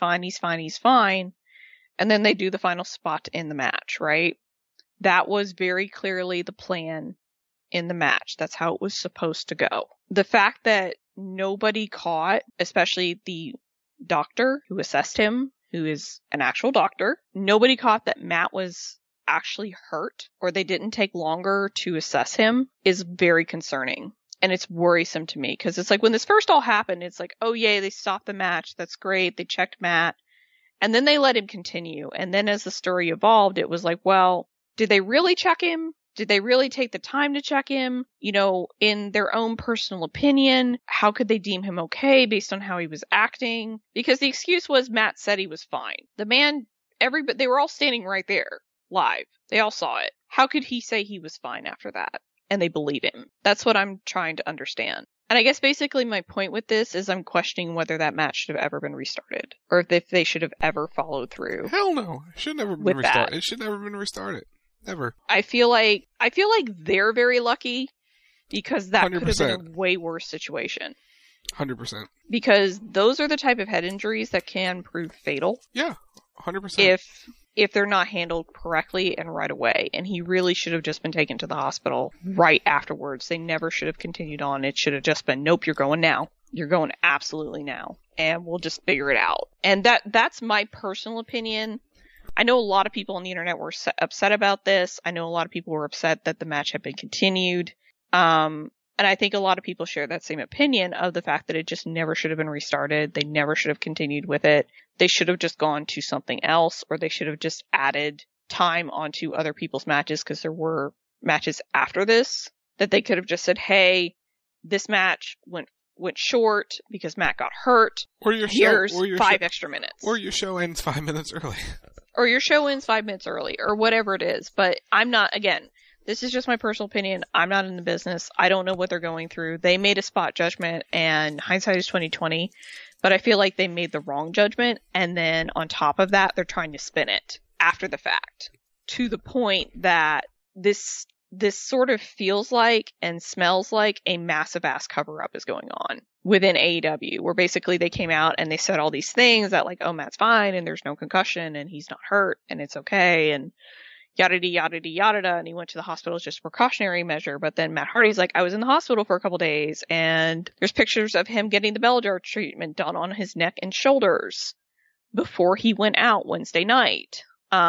fine. And then they do the final spot in the match, right? That was very clearly the plan in the match. That's how it was supposed to go. The fact that nobody caught, especially the doctor who assessed him, who is an actual doctor, nobody caught that Matt was actually hurt, or they didn't take longer to assess him, is very concerning. And it's worrisome to me, because it's like when this first all happened, it's like, oh yay, they stopped the match. That's great. They checked Matt. And then they let him continue. And then as the story evolved, it was like, well, did they really check him? Did they really take the time to check him? You know, in their own personal opinion, how could they deem him okay based on how he was acting? Because the excuse was Matt said he was fine. The man, they were all standing right there, live. They all saw it. How could he say he was fine after that? And they believe him. That's what I'm trying to understand. And I guess basically my point with this is I'm questioning whether that match should have ever been restarted. Or if they should have ever followed through. Hell no. It should never been restarted. It should never have been restarted. Never. I feel like they're very lucky, because that 100%. Could have been a way worse situation. 100%. Because those are the type of head injuries that can prove fatal. Yeah. 100%. If they're not handled correctly and right away. And he really should have just been taken to the hospital right afterwards. They never should have continued on. It should have just been, nope, you're going now. You're going absolutely now. And we'll just figure it out. And that's my personal opinion. I know a lot of people on the internet were upset about this. I know a lot of people were upset that the match had been continued. And I think a lot of people share that same opinion of the fact that it just never should have been restarted. They never should have continued with it. They should have just gone to something else, or they should have just added time onto other people's matches, because there were matches after this, that they could have just said, hey, this match went short because Matt got hurt. Or your Here's show, or your 5 extra minutes. Or your show ends 5 minutes early. Or your show ends 5 minutes early, or whatever it is. But I'm not, again, this is just my personal opinion. I'm not in the business. I don't know what they're going through. They made a spot judgment, and hindsight is 20/20. But I feel like they made the wrong judgment, and then on top of that, they're trying to spin it after the fact, to the point that this sort of feels like and smells like a massive ass cover up is going on within AEW, where basically they came out and they said all these things that like, oh, Matt's fine and there's no concussion and he's not hurt and it's okay and yada yada yada, and he went to the hospital as just a precautionary measure. But then Matt Hardy's like, I was in the hospital for a couple days, and there's pictures of him getting the Bellator treatment done on his neck and shoulders before he went out Wednesday night.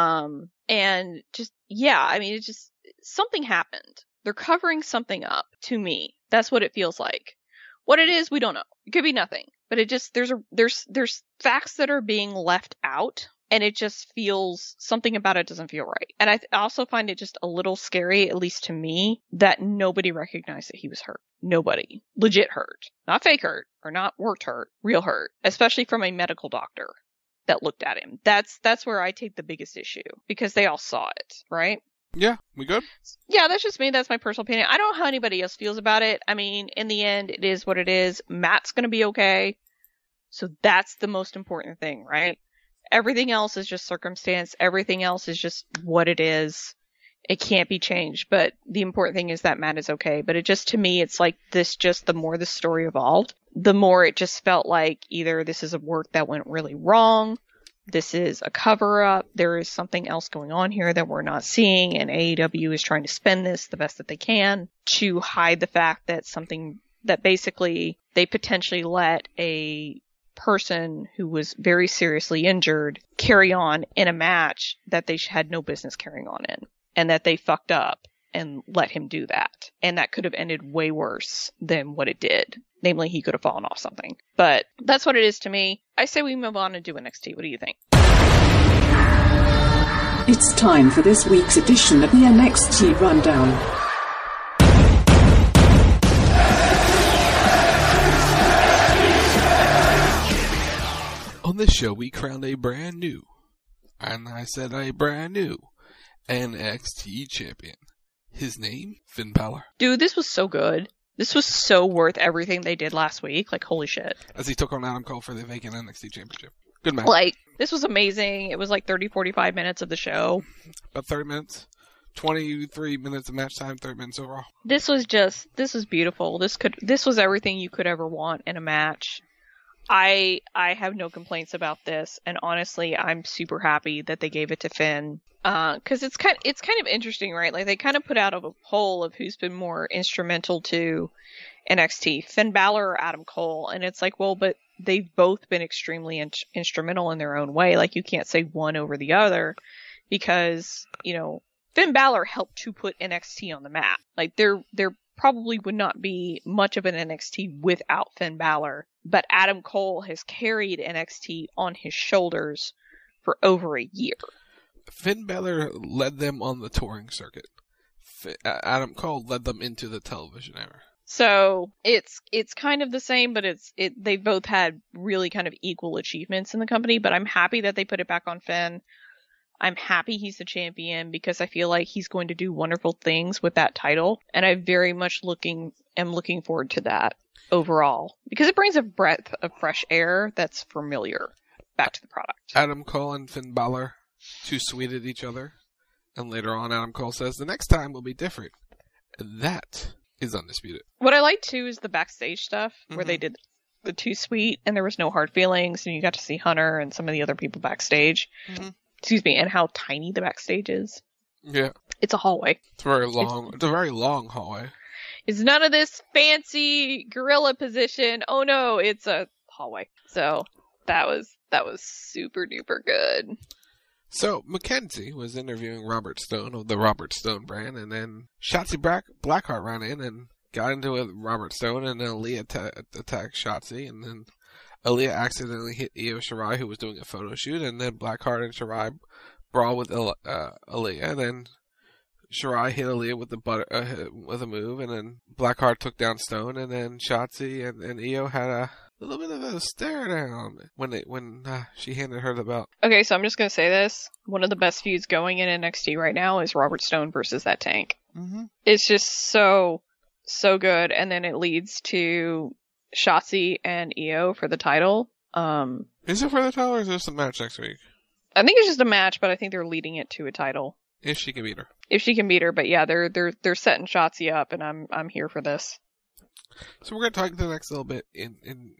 And just, yeah, I mean, it's just, something happened. They're covering something up, to me. That's what it feels like. What it is, we don't know. It could be nothing. But it just, there's facts that are being left out, and it just feels, something about it doesn't feel right. And I also find it just a little scary, at least to me, that nobody recognized that he was hurt. Nobody. Legit hurt. Not fake hurt, or not worked hurt. Real hurt. Especially from a medical doctor that looked at him. That's where I take the biggest issue, because they all saw it, right? Yeah, we good? Yeah, that's just me. That's my personal opinion. I don't know how anybody else feels about it. I mean, in the end, it is what it is. Matt's going to be okay. So that's the most important thing, right? Everything else is just circumstance. Everything else is just what it is. It can't be changed. But the important thing is that Matt is okay. But it just, to me, it's like this, just the more the story evolved, the more it just felt like either this is a work that went really wrong, this is a cover-up, there is something else going on here that we're not seeing, and AEW is trying to spin this the best that they can to hide the fact that something, that basically they potentially let a person who was very seriously injured carry on in a match that they had no business carrying on in, and that they fucked up and let him do that. And that could have ended way worse than what it did. Namely, he could have fallen off something. But that's what it is to me. I say we move on and do NXT. What do you think? It's time for this week's edition of the NXT Rundown. On this show, we crowned a brand new, and I said a brand new, NXT champion. His name, Finn Balor. Dude, this was so good. This was so worth everything they did last week. Like, holy shit. As he took on Adam Cole for the vacant NXT championship. Good match. Like, this was amazing. It was like 30-45 minutes of the show. About 30 minutes. 23 minutes of match time, 30 minutes overall. This was beautiful. This was everything you could ever want in a match. I have no complaints about this, and honestly, I'm super happy that they gave it to Finn. Cause it's kind of interesting, right? Like, they kind of put out a poll of who's been more instrumental to NXT, Finn Balor or Adam Cole, and it's like, well, but they've both been extremely instrumental in their own way. Like, you can't say one over the other, because, you know, Finn Balor helped to put NXT on the map. Like, there probably would not be much of an NXT without Finn Balor, but Adam Cole has carried NXT on his shoulders for over a year. Finn Balor led them on the touring circuit. Adam Cole led them into the television era. So it's kind of the same, but they both had really kind of equal achievements in the company. But I'm happy that they put it back on Finn. I'm happy he's the champion, because I feel like he's going to do wonderful things with that title, and I very much am looking forward to that overall, because it brings a breath of fresh air that's familiar back to the product. Adam Cole and Finn Balor, too sweet at each other, and later on Adam Cole says the next time will be different, and that is undisputed. What I like too is the backstage stuff, where they did the too sweet and there was no hard feelings, and you got to see Hunter and some of the other people backstage. Excuse me, and how tiny the backstage is. Yeah. It's a hallway. It's very long. It's a very long hallway. It's none of this fancy gorilla position. Oh no, it's a hallway. So that was super duper good. So Mackenzie was interviewing Robert Stone of the Robert Stone brand, and then Shotzi Blackheart ran in and got into it with Robert Stone, and then Aaliyah attacked Shotzi, and then Aaliyah accidentally hit Io Shirai, who was doing a photo shoot, and then Blackheart and Shirai brawl with Aaliyah, and then Shirai hit Aaliyah with with a move, and then Blackheart took down Stone, and then Shotzi and Io had a little bit of a stare down when she handed her the belt. Okay, so I'm just gonna say this. One of the best feuds going in NXT right now is Robert Stone versus that Tank. Mm-hmm. It's just so good, and then it leads to Shotzi and Io for the title. Is it for the title, or is this a match next week? I think it's just a match, but I think they're leading it to a title. If she can beat her. If she can beat her, but yeah, they're setting Shotzi up, and I'm here for this. So we're gonna talk the next little bit in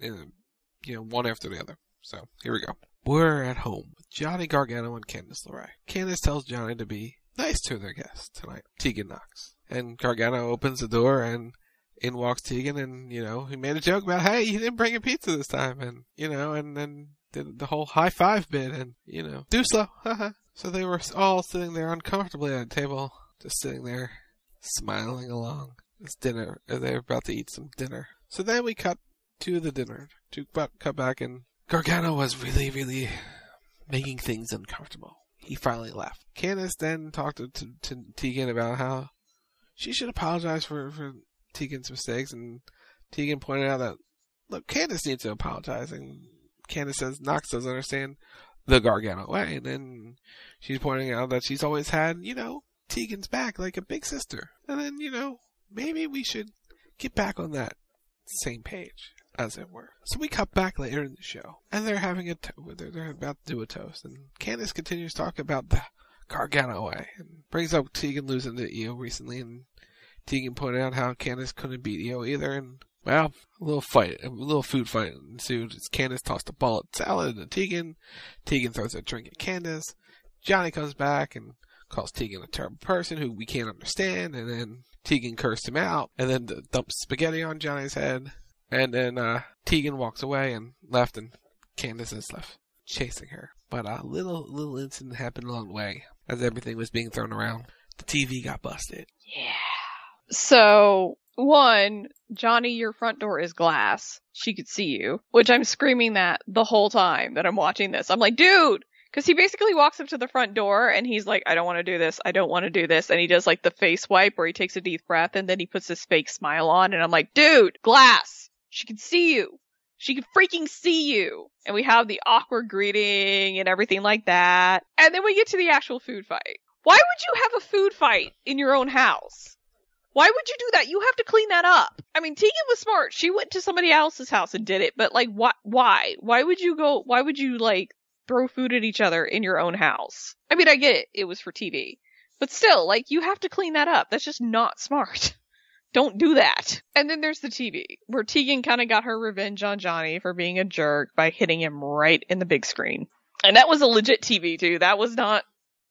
one after the other. So here we go. We're at home with Johnny Gargano and Candice LeRae. Candice tells Johnny to be nice to their guests tonight. Tegan knocks, and Gargano opens the door, and in walks Tegan, and he made a joke about, hey, you didn't bring a pizza this time, and and then did the whole high five bit, and do slow. So they were all sitting there uncomfortably at a table, just sitting there, smiling along. It's dinner. They're about to eat some dinner. So then we cut to the dinner. Cut back, and Gargano was really, really making things uncomfortable. He finally left. Candice then talked to Tegan about how she should apologize for Tegan's mistakes, and Tegan pointed out that, look, Candice needs to apologize, and Candice says Knox doesn't understand the Gargano way, and then she's pointing out that she's always had, Tegan's back like a big sister, and then, maybe we should get back on that same page, as it were. So we cut back later in the show, and they're having they're about to do a toast, and Candice continues talking about the Gargano way, and brings up Tegan losing to Io recently, and Tegan pointed out how Candice couldn't beat Io either, and well, a little food fight ensued as Candice tossed a ball at salad into Tegan. Tegan throws a drink at Candice. Johnny comes back and calls Tegan a terrible person who we can't understand, and then Tegan cursed him out, and then dumps spaghetti on Johnny's head, and then Tegan walks away and left, and Candice is left chasing her. But a little incident happened along the way as everything was being thrown around. The TV got busted. Yeah. So, one, Johnny, your front door is glass. She could see you. Which I'm screaming that the whole time that I'm watching this. I'm like, dude! Because he basically walks up to the front door and he's like, I don't want to do this. I don't want to do this. And he does like the face wipe where he takes a deep breath and then he puts his fake smile on. And I'm like, dude, glass! She can see you. She can freaking see you. And we have the awkward greeting and everything like that. And then we get to the actual food fight. Why would you have a food fight in your own house? Why would you do that? You have to clean that up. I mean, Tegan was smart. She went to somebody else's house and did it. But, like, why? Why would you, like, throw food at each other in your own house? I mean, I get it. It was for TV. But still, like, you have to clean that up. That's just not smart. Don't do that. And then there's the TV, where Tegan kind of got her revenge on Johnny for being a jerk by hitting him right in the big screen. And that was a legit TV, too. That was not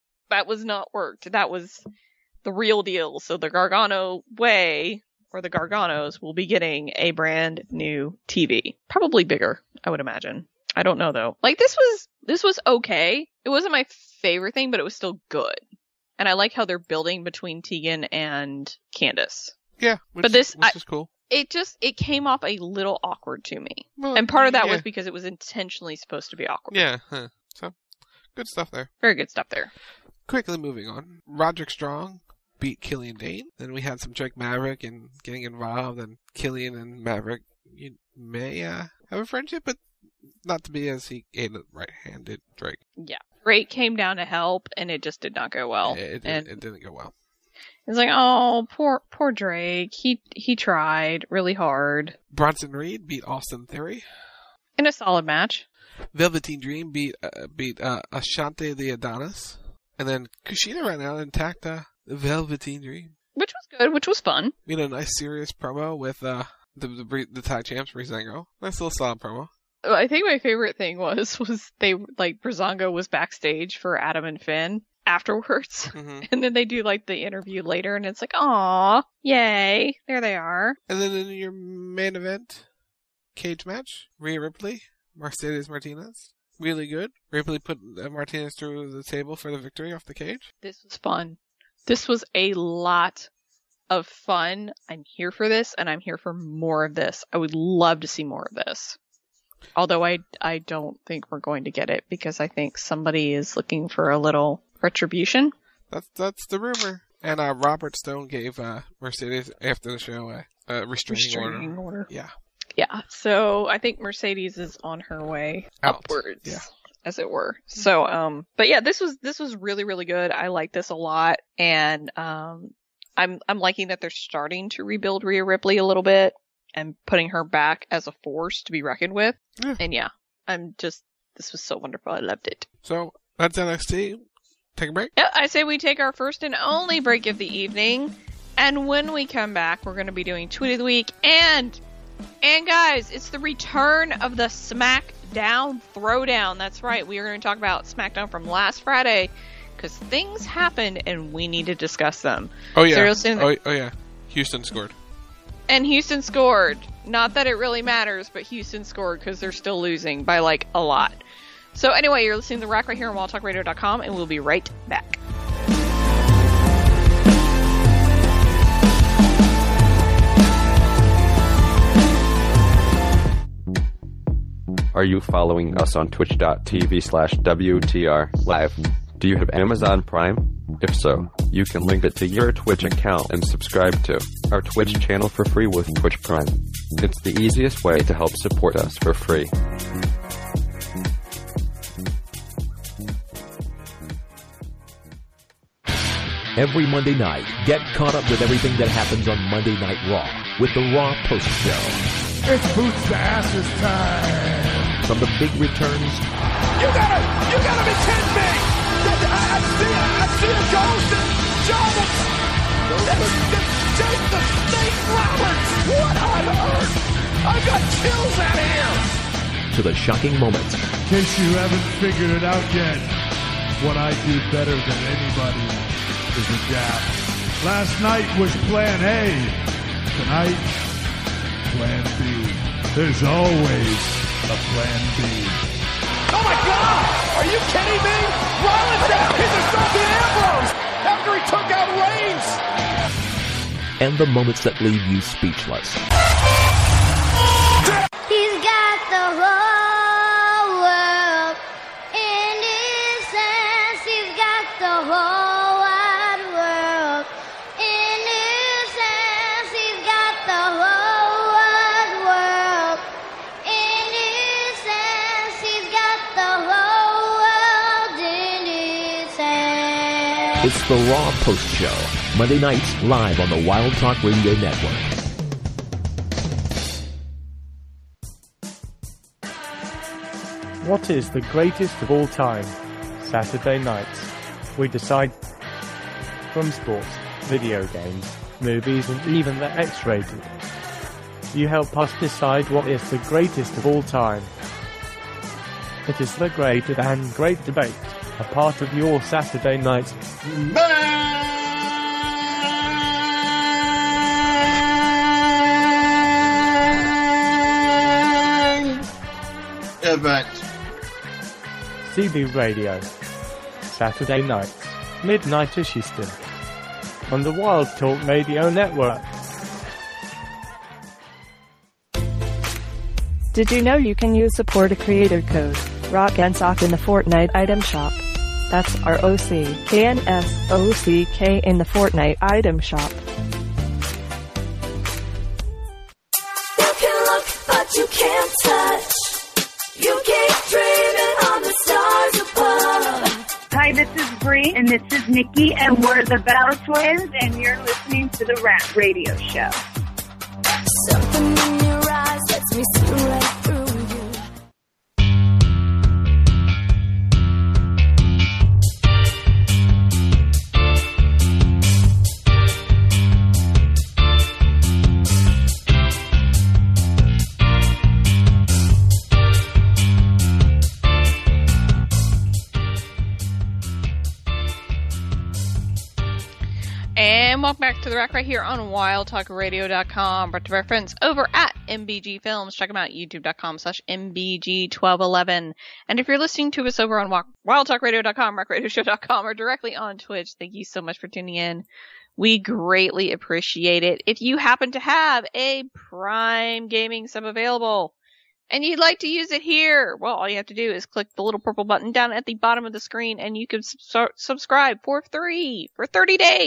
worked. That was the real deal. So the Gargano way, or the Garganos, will be getting a brand new TV. Probably bigger, I would imagine. I don't know though. Like this was okay. It wasn't my favorite thing, but it was still good. And I like how they're building between Tegan and Candice. Yeah, which is cool. It came off a little awkward to me. Well, and part of that was because it was intentionally supposed to be awkward. Yeah, so good stuff there. Very good stuff there. Quickly moving on. Roderick Strong beat Killian Dane. Then we had some Drake Maverick and getting involved, and Killian and Maverick may have a friendship, but not to be, as he ate a right-handed Drake. Yeah. Drake came down to help, and it just did not go well. It didn't go well. It's like, oh, poor Drake. He tried really hard. Bronson Reed beat Austin Theory in a solid match. Velveteen Dream beat Ashante the Adonis, and then Kushida ran out and attacked the Velveteen Dream, which was good, which was fun. We had a nice serious promo with the tag champs Breezango. Nice little solid promo. I think my favorite thing was they like Breezango was backstage for Adam and Finn afterwards, and then they do like the interview later, and it's like, aw, yay, there they are. And then in your main event cage match, Rhea Ripley, Mercedes Martinez, really good. Ripley put Martinez through the table for the victory off the cage. This was fun. This was a lot of fun. I'm here for this, and I'm here for more of this. I would love to see more of this. Although I don't think we're going to get it, because I think somebody is looking for a little retribution. That's the rumor. And Robert Stone gave Mercedes after the show a restraining order. Yeah. Yeah. So I think Mercedes is on her way upwards. Yeah. As it were. So, but yeah, this was really, really good. I like this a lot. And, I'm liking that they're starting to rebuild Rhea Ripley a little bit and putting her back as a force to be reckoned with. Yeah. And yeah, this was so wonderful. I loved it. So that's NXT. Take a break? Yeah, I say we take our first and only break of the evening. And when we come back, we're going to be doing Tweet of the Week. And guys, it's the return of the SmackDown Throwdown. That's right. We are going to talk about SmackDown from last Friday because things happened and we need to discuss them. Oh, yeah. Oh, yeah. Houston scored. And Houston scored. Not that it really matters, but Houston scored because they're still losing by, like, a lot. So anyway, you're listening to The Rack right here on WildTalkRadio.com, and we'll be right back. Are you following us on twitch.tv/WTR live? Do you have Amazon Prime? If so, you can link it to your Twitch account and subscribe to our Twitch channel for free with Twitch Prime. It's the easiest way to help support us for free. Every Monday night, get caught up with everything that happens on Monday Night Raw with the Raw Post Show. It's boots to asses time. From the big returns. You gotta be kidding me! I see a ghost and Jarvis! Jake the Snake Roberts! What on earth? I've got chills out here! To the shocking moments. In case you haven't figured it out yet, what I do better than anybody is a jab. Last night was plan A. Tonight, plan B. There's always a plan B. Oh my God! Are you kidding me? Rollins out! He's a Dean Ambrose after he took out Reigns! And the moments that leave you speechless. He's got the whole world in his hands. He's got the whole wide world in his hands. He's got the whole wide world in his hands. He's got the whole world in his hands. It's the Raw Post Show, Monday nights live on the Wild Talk Radio Network. What is the greatest of all time? Saturday nights. We decide from sports, video games, movies, and even the X-rated. You help us decide what is the greatest of all time. It is the great and great debate, a part of your Saturday night event. CB Radio, Saturday nights, midnight-ish Eastern, on the Wild Talk Radio Network. Did you know you can use support a creator code, Rock and Sock, in the Fortnite item shop? That's ROCKNSOCK in the Fortnite item shop. You can look, but you can't touch. You keep dreaming on the stars above. Hi, this is Bree, and this is Nikki, and we're the Battle Twins, and you're listening to the Rat Radio Show. Something in your eyes lets me see right through you. And welcome back to The Rack right here on WildTalkRadio.com. Brought to our friends over at MBG Films. Check them out, youtube.com/MBG1211. And if you're listening to us over on WildTalkRadio.com, RackRadioShow.com, or directly on Twitch, thank you so much for tuning in. We greatly appreciate it. If you happen to have a Prime Gaming sub available and you'd like to use it here, well, all you have to do is click the little purple button down at the bottom of the screen and you can subscribe for free for 30 days.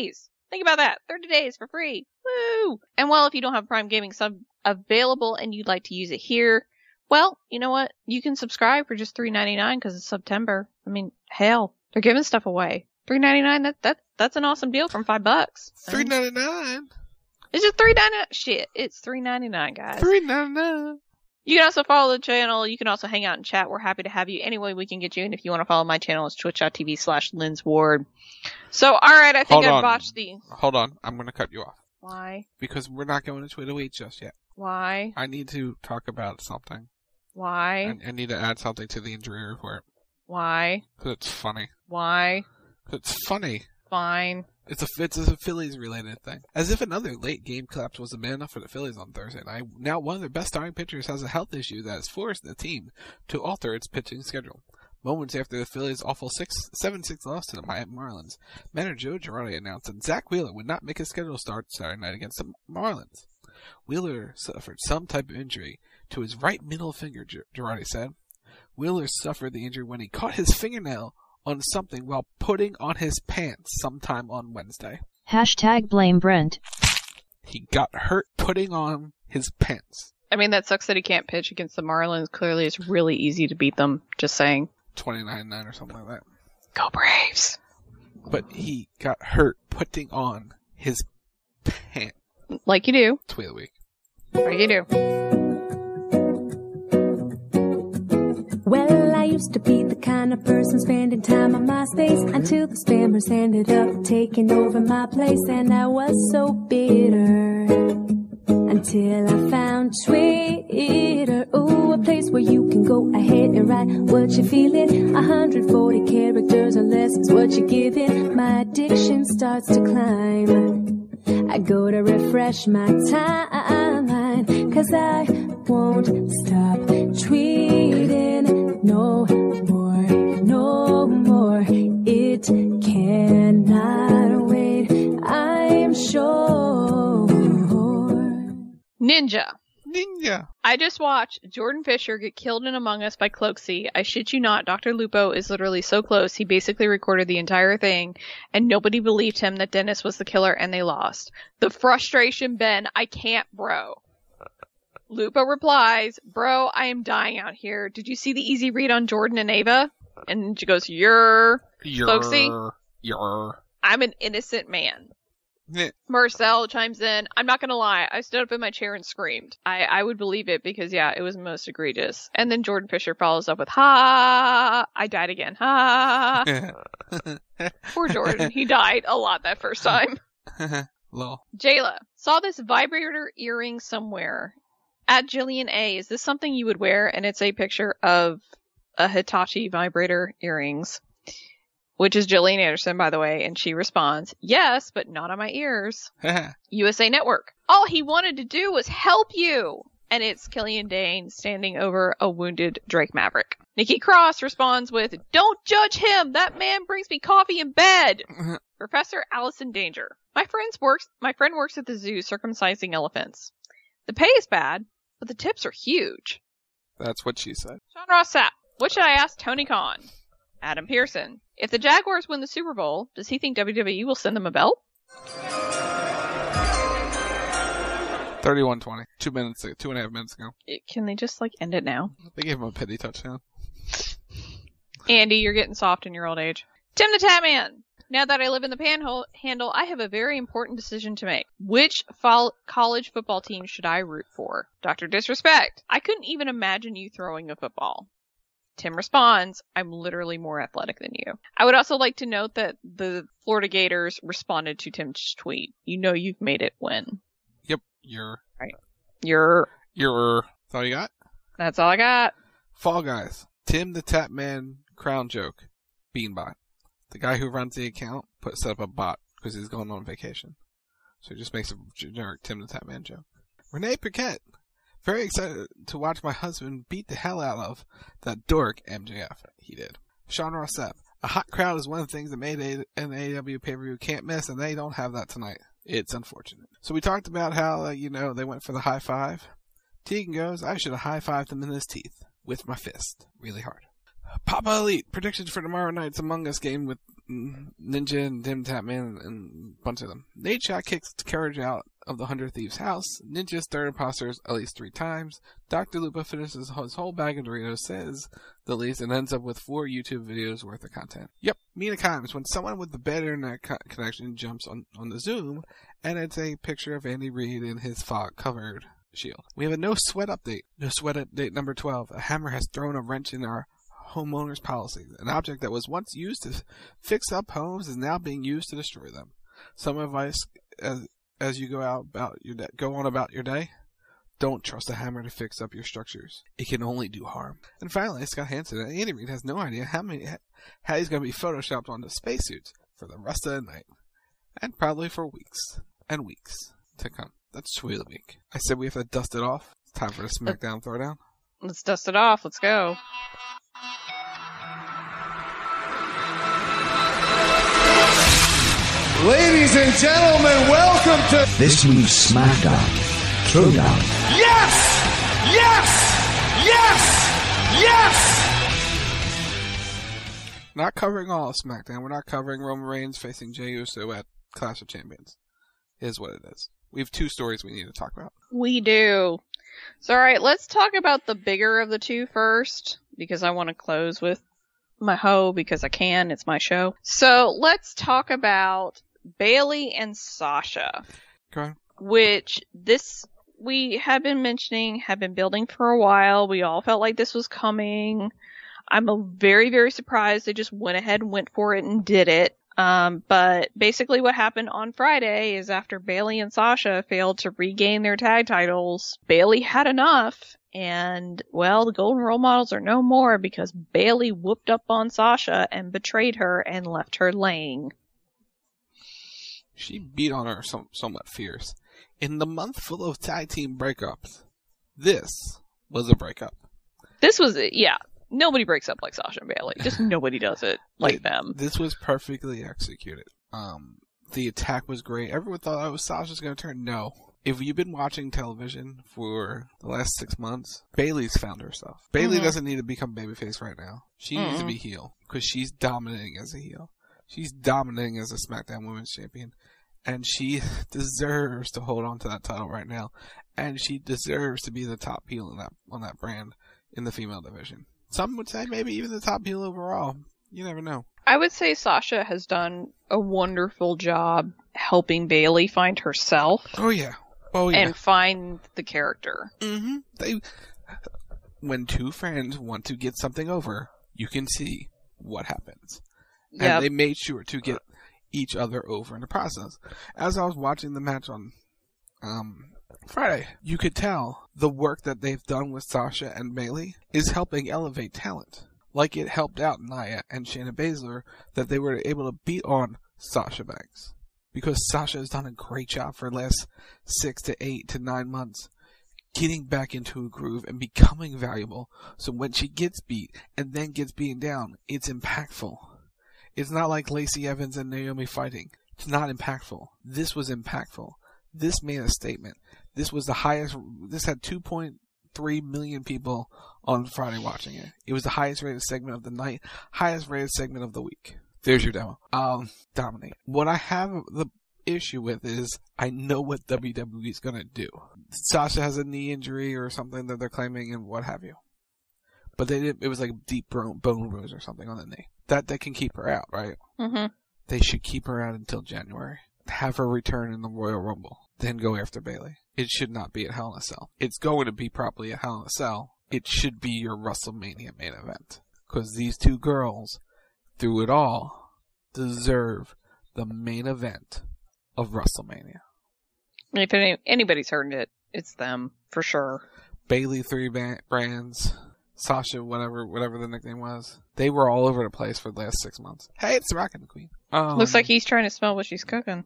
Think about that. 30 days for free. Woo! And well, if you don't have Prime Gaming sub available and you'd like to use it here, well, you know what? You can subscribe for just $3.99 because it's September. I mean, hell, they're giving stuff away. $3.99, that's an awesome deal from $5. $3.99? Is it $3.99? Shit, it's $3.99, guys. $3.99. You can also follow the channel. You can also hang out and chat. We're happy to have you any way we can get you. And if you want to follow my channel, it's twitch.tv/LinzWard. So, alright, I think I botched the... Hold on, I'm going to cut you off. Why? Because we're not going to Tweet a Week just yet. Why? I need to talk about something. Why? I need to add something to the injury report. Why? Because it's funny. Why? Because it's funny. Fine. It's a Phillies-related thing. As if another late-game collapse wasn't bad enough for the Phillies on Thursday night, now one of their best starting pitchers has a health issue that has forced the team to alter its pitching schedule. Moments after the Phillies' awful 7-6 loss to the Miami Marlins, manager Joe Girardi announced that Zach Wheeler would not make his scheduled start Saturday night against the Marlins. Wheeler suffered some type of injury to his right middle finger, Girardi said. Wheeler suffered the injury when he caught his fingernail on something while putting on his pants sometime on Wednesday. #blame Brent. He got hurt putting on his pants. I mean, that sucks that he can't pitch against the Marlins. Clearly, it's really easy to beat them. Just saying. 29-9 or something like that. Go Braves! But he got hurt putting on his pants. Like you do. Tweet of the Week. Like you do. Well, I used to be the kind of person spending time on MySpace until the spammers ended up taking over my place, and I was so bitter until I found Twitter. Ooh, a place where you can go ahead and write what you're feeling. 140 characters or less is what you're giving. My addiction starts to climb. I go to refresh my timeline, 'cause I won't stop tweeting. No more, no more. It cannot wait, I'm sure. Ninja. Ninja. I just watched Jordan Fisher get killed in Among Us by Cloaksy. I shit you not, Dr. Lupo is literally so close. He basically recorded the entire thing, and nobody believed him that Dennis was the killer, and they lost. The frustration, Ben, I can't, bro. Lupo replies, bro, I am dying out here. Did you see the easy read on Jordan and Ava? And she goes, Cloaksy? I'm an innocent man. Marcel chimes in, I'm not gonna lie, I stood up in my chair and screamed. I would believe it because, yeah, it was most egregious. And then Jordan Fisher follows up with, ha, I died again, ha. Poor Jordan, he died a lot that first time. Lol. Jayla, saw this vibrator earring somewhere. At Jillian A, is this something you would wear? And it's a picture of a Hitachi vibrator earrings. Which is Jillian Anderson, by the way, and she responds, yes, but not on my ears. USA Network. All he wanted to do was help you. And it's Killian Dane standing over a wounded Drake Maverick. Nikki Cross responds with, don't judge him. That man brings me coffee in bed. Professor Allison Danger. My friend works at the zoo circumcising elephants. The pay is bad, but the tips are huge. That's what she said. Sean Ross Sapp. What should I ask Tony Khan? Adam Pearson. If the Jaguars win the Super Bowl, does he think WWE will send them a belt? 31-20. 2.5 minutes ago. Can they just, end it now? They gave him a pity touchdown. Andy, you're getting soft in your old age. Tim the Tatman. Now that I live in the Panhandle, I have a very important decision to make. Which college football team should I root for? Dr. Disrespect. I couldn't even imagine you throwing a football. Tim responds, I'm literally more athletic than you. I would also like to note that the Florida Gators responded to Tim's tweet. You know you've made it win. Yep, Right. That's all you got? That's all I got. Fall Guys. Tim the Tatman crown joke. Beanbot. The guy who runs the account set up a bot because he's going on vacation. So he just makes a generic Tim the Tatman joke. Renee Paquette. Very excited to watch my husband beat the hell out of that dork MJF. He did. Sean Rossap. A hot crowd is one of the things that made an AEW pay-per-view can't miss, and they don't have that tonight. It's unfortunate. So we talked about how, they went for the high five. Tegan goes, I should have high-fived him in his teeth with my fist. Really hard. Papa Elite. Predictions for tomorrow night's Among Us game with Ninja and Dim Tapman and a bunch of them. Nadeshot kicks Courage out of the 100 Thieves' house. Ninja's third imposters at least 3 times. Dr. Lupa finishes his whole bag of Doritos, says the least, and ends up with 4 YouTube videos worth of content. Yep, Mina Kimes, when someone with the better internet connection jumps on the Zoom, and it's a picture of Andy Reid in his fog-covered shield. We have a no sweat update. No sweat update number 12. A hammer has thrown a wrench in our homeowners policy. An object that was once used to fix up homes is now being used to destroy them. Some advice as you go on about your day: don't trust a hammer to fix up your structures. It can only do harm. And finally, Scott Hansen and Andy Reid has no idea how he's going to be photoshopped onto spacesuits for the rest of the night, and probably for weeks and weeks to come. That's sweet of the week. I said we have to dust it off. It's time for the SmackDown Throwdown. Let's dust it off. Let's go. Ladies and gentlemen, welcome to this week's SmackDown Throwdown. Yes! Yes! Yes! Yes! Not covering all of SmackDown. We're not covering Roman Reigns facing Jey Uso at Clash of Champions. Is what it is. We have 2 stories we need to talk about. We do. So, alright, let's talk about the bigger of the 2 first, because I want to close with my hoe, because I can. It's my show. So, let's talk about Bayley and Sasha. Okay. Which we have been mentioning, have been building for a while. We all felt like this was coming. I'm very, very surprised they just went ahead and went for it and did it. But basically what happened on Friday is after Bayley and Sasha failed to regain their tag titles, Bayley had enough. And, well, the Golden Role Models are no more because Bayley whooped up on Sasha and betrayed her and left her laying. She beat on her somewhat fierce. In the month full of tag team breakups, this was a breakup. This was, yeah. Nobody breaks up like Sasha and Bayley. Just nobody does it like them. This was perfectly executed. The attack was great. Everyone thought, Sasha's going to turn. No. If you've been watching television for the last 6 months, Bayley's found herself. Bayley doesn't need to become babyface right now. She needs to be heel because she's dominating as a heel. She's dominating as a SmackDown Women's Champion. And she deserves to hold on to that title right now. And she deserves to be the top heel on that brand in the female division. Some would say maybe even the top heel overall. You never know. I would say Sasha has done a wonderful job helping Bayley find herself. Oh yeah. Oh yeah. And find the character. Mm-hmm. When 2 friends want to get something over, you can see what happens. Yep. And they made sure to get each other over in the process. As I was watching the match on Friday, you could tell the work that they've done with Sasha and Bayley is helping elevate talent. Like it helped out Nia and Shayna Baszler that they were able to beat on Sasha Banks. Because Sasha has done a great job for the last 6 to 8 to 9 months getting back into a groove and becoming valuable. So when she gets beat and then gets beaten down, it's impactful. It's not like Lacey Evans and Naomi fighting. It's not impactful. This was impactful. This made a statement. This was the highest. This had 2.3 million people on Friday watching it. It was the highest rated segment of the night, highest rated segment of the week. There's your demo. Dominate. What I have the issue with is I know what WWE's gonna do. Sasha has a knee injury or something that they're claiming and what have you. But they didn't. It was like a deep bone bruise or something on the knee. That can keep her out, right? Mm-hmm. They should keep her out until January. Have her return in the Royal Rumble. Then go after Bayley. It should not be at Hell in a Cell. It's going to be properly at Hell in a Cell. It should be your WrestleMania main event. Because these 2 girls, through it all, deserve the main event of WrestleMania. If anybody's heard it, it's them, for sure. Bayley 3 brands, Sasha, whatever the nickname was. They were all over the place for the last 6 months. Hey, it's the Rockin' Queen. Looks like he's trying to smell what she's cooking.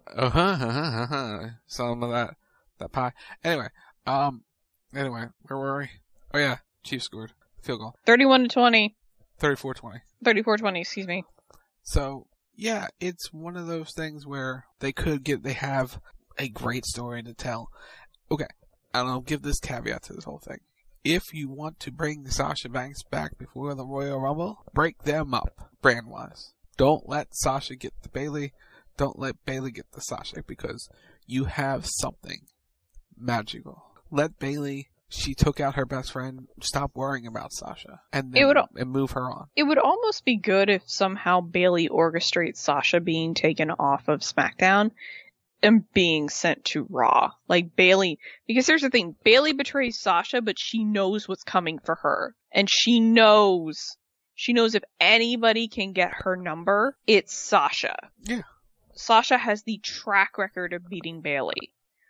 Some of that pie. Anyway, where were we? Oh yeah, Chiefs scored. Field goal. 31-20. 34-20. 34-20, excuse me. So, yeah, it's one of those things where they have a great story to tell. Okay, and I'll give this caveat to this whole thing. If you want to bring Sasha Banks back before the Royal Rumble, break them up, brand-wise. Don't let Sasha get the Bayley. Don't let Bayley get the Sasha, because you have something magical. Let Bayley, she took out her best friend, stop worrying about Sasha, and move her on. It would almost be good if somehow Bayley orchestrates Sasha being taken off of SmackDown and being sent to Raw. Like Bayley, because here's the thing, Bayley betrays Sasha, but she knows what's coming for her. And she knows if anybody can get her number, it's Sasha. Yeah. Sasha has the track record of beating Bayley.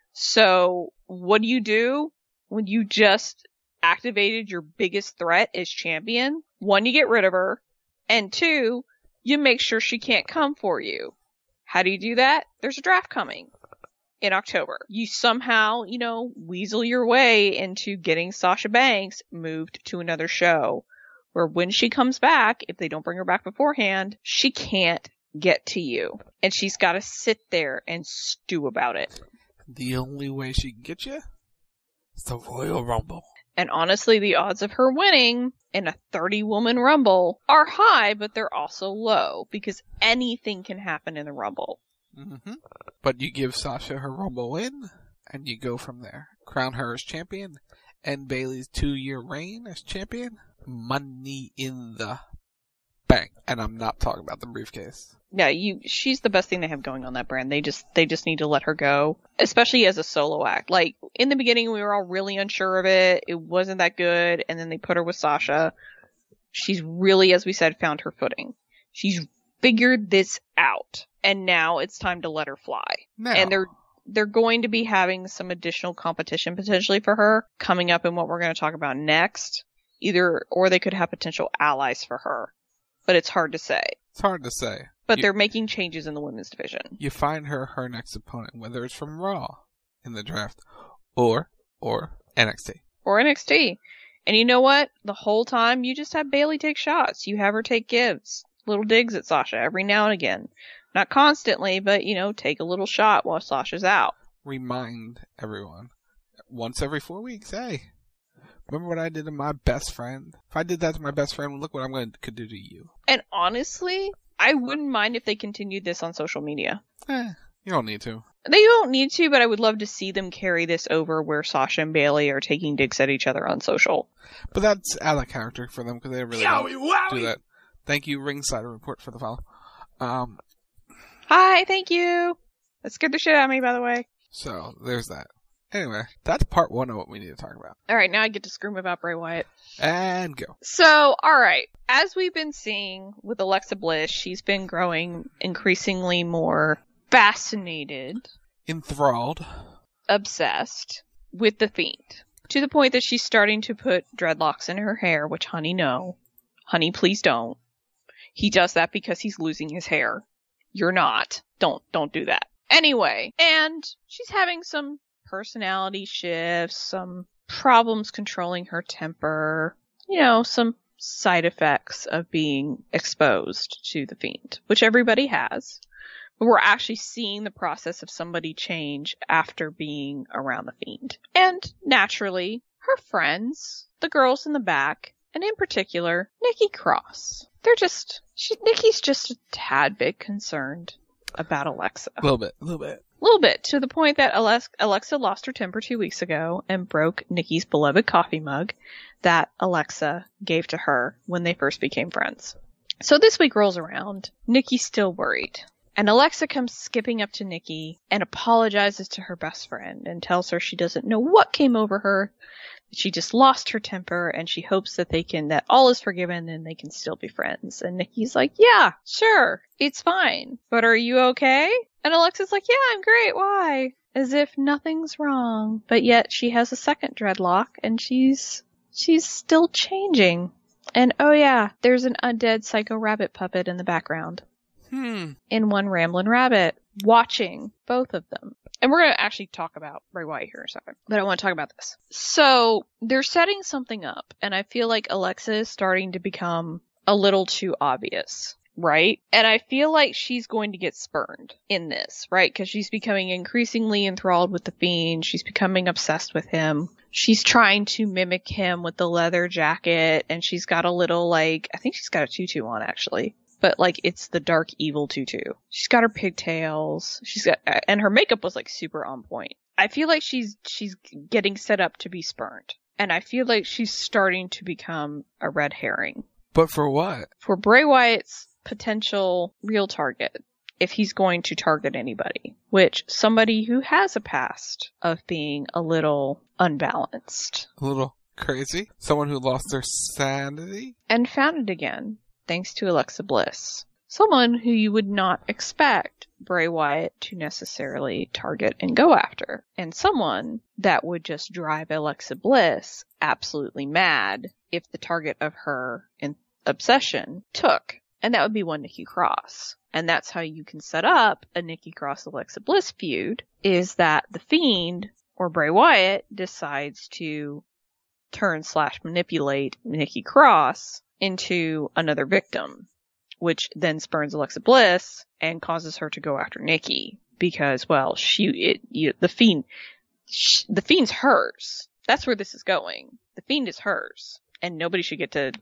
So what do when you just activated your biggest threat as champion? 1, you get rid of her, and 2, you make sure she can't come for you. How do you do that? There's a draft coming in October. You somehow, weasel your way into getting Sasha Banks moved to another show, where when she comes back, if they don't bring her back beforehand, she can't get to you. And she's got to sit there and stew about it. The only way she can get you is the Royal Rumble. And honestly, the odds of her winning in a 30-woman Rumble are high, but they're also low, because anything can happen in the Rumble. Mm-hmm. But you give Sasha her Rumble win, and you go from there. Crown her as champion, and Bayley's 2-year reign as champion. Money in the bank. And I'm not talking about the briefcase. Yeah, she's the best thing they have going on that brand. They just need to let her go, especially as a solo act. Like, in the beginning, we were all really unsure of it. It wasn't that good. And then they put her with Sasha. She's really, as we said, found her footing. She's figured this out. And now it's time to let her fly. Now. And they're going to be having some additional competition potentially for her coming up in what we're going to talk about next. Or they could have potential allies for her. But it's hard to say. It's hard to say. But they're making changes in the women's division. You find her next opponent, whether it's from Raw in the draft or NXT. Or NXT. And you know what? The whole time, you just have Bayley take shots. You have her take gives. Little digs at Sasha every now and again. Not constantly, but, take a little shot while Sasha's out. Remind everyone, once every 4 weeks, hey, remember what I did to my best friend? If I did that to my best friend, look what I'm could do to you. And honestly, I wouldn't mind if they continued this on social media. You don't need to. They don't need to, but I would love to see them carry this over where Sasha and Bayley are taking digs at each other on social. But that's out of character for them, because they really don't do that. Thank you, Ringside Report, for the follow. Hi, thank you. That scared the shit out of me, by the way. So, there's that. Anyway, that's part 1 of what we need to talk about. Alright, now I get to scream about Bray Wyatt. And go. So, alright. As we've been seeing with Alexa Bliss, she's been growing increasingly more fascinated, enthralled, obsessed with the Fiend. To the point that she's starting to put dreadlocks in her hair, which, honey, no. Honey, please don't. He does that because he's losing his hair. You're not. Don't do that. Anyway, and she's having some personality shifts, some problems controlling her temper, some side effects of being exposed to the Fiend, which everybody has. But we're actually seeing the process of somebody change after being around the Fiend. And naturally, her friends, the girls in the back, and in particular, Nikki Cross. Nikki's just a tad bit concerned about Alexa. A little bit. A little bit, to the point that Alexa lost her temper 2 weeks ago and broke Nikki's beloved coffee mug that Alexa gave to her when they first became friends. So this week rolls around, Nikki's still worried. And Alexa comes skipping up to Nikki and apologizes to her best friend and tells her she doesn't know what came over her. She just lost her temper and she hopes that all is forgiven and they can still be friends. And Nikki's like, yeah, sure, it's fine. But are you okay? And Alexa's like, yeah, I'm great. Why? As if nothing's wrong. But yet she has a second dreadlock and she's still changing. And oh yeah, there's an undead Psycho Rabbit puppet in the background. In one Ramblin' Rabbit, watching both of them. And we're going to actually talk about Bray Wyatt here in a second. But I want to talk about this. So, they're setting something up, and I feel like Alexa is starting to become a little too obvious, right? And I feel like she's going to get spurned in this, right? Because she's becoming increasingly enthralled with the Fiend. She's becoming obsessed with him. She's trying to mimic him with the leather jacket, and she's got a little, I think she's got a tutu on, actually. but like it's the dark evil tutu. She's got her pigtails. And her makeup was like super on point. I feel like she's getting set up to be spurned. And I feel like she's starting to become a red herring. But for what? For Bray Wyatt's potential real target, if he's going to target anybody, which somebody who has a past of being a little unbalanced. A little crazy? Someone who lost their sanity? And found it again, thanks to Alexa Bliss. Someone who you would not expect Bray Wyatt to necessarily target and go after. And someone that would just drive Alexa Bliss absolutely mad if the target of her obsession took. And that would be one Nikki Cross. And that's how you can set up a Nikki Cross-Alexa Bliss feud, is that the Fiend, or Bray Wyatt, decides to turn/manipulate Nikki Cross into another victim, which then spurns Alexa Bliss and causes her to go after Nikki because, well, the Fiend's hers. That's where this is going. The Fiend is hers, and nobody should get to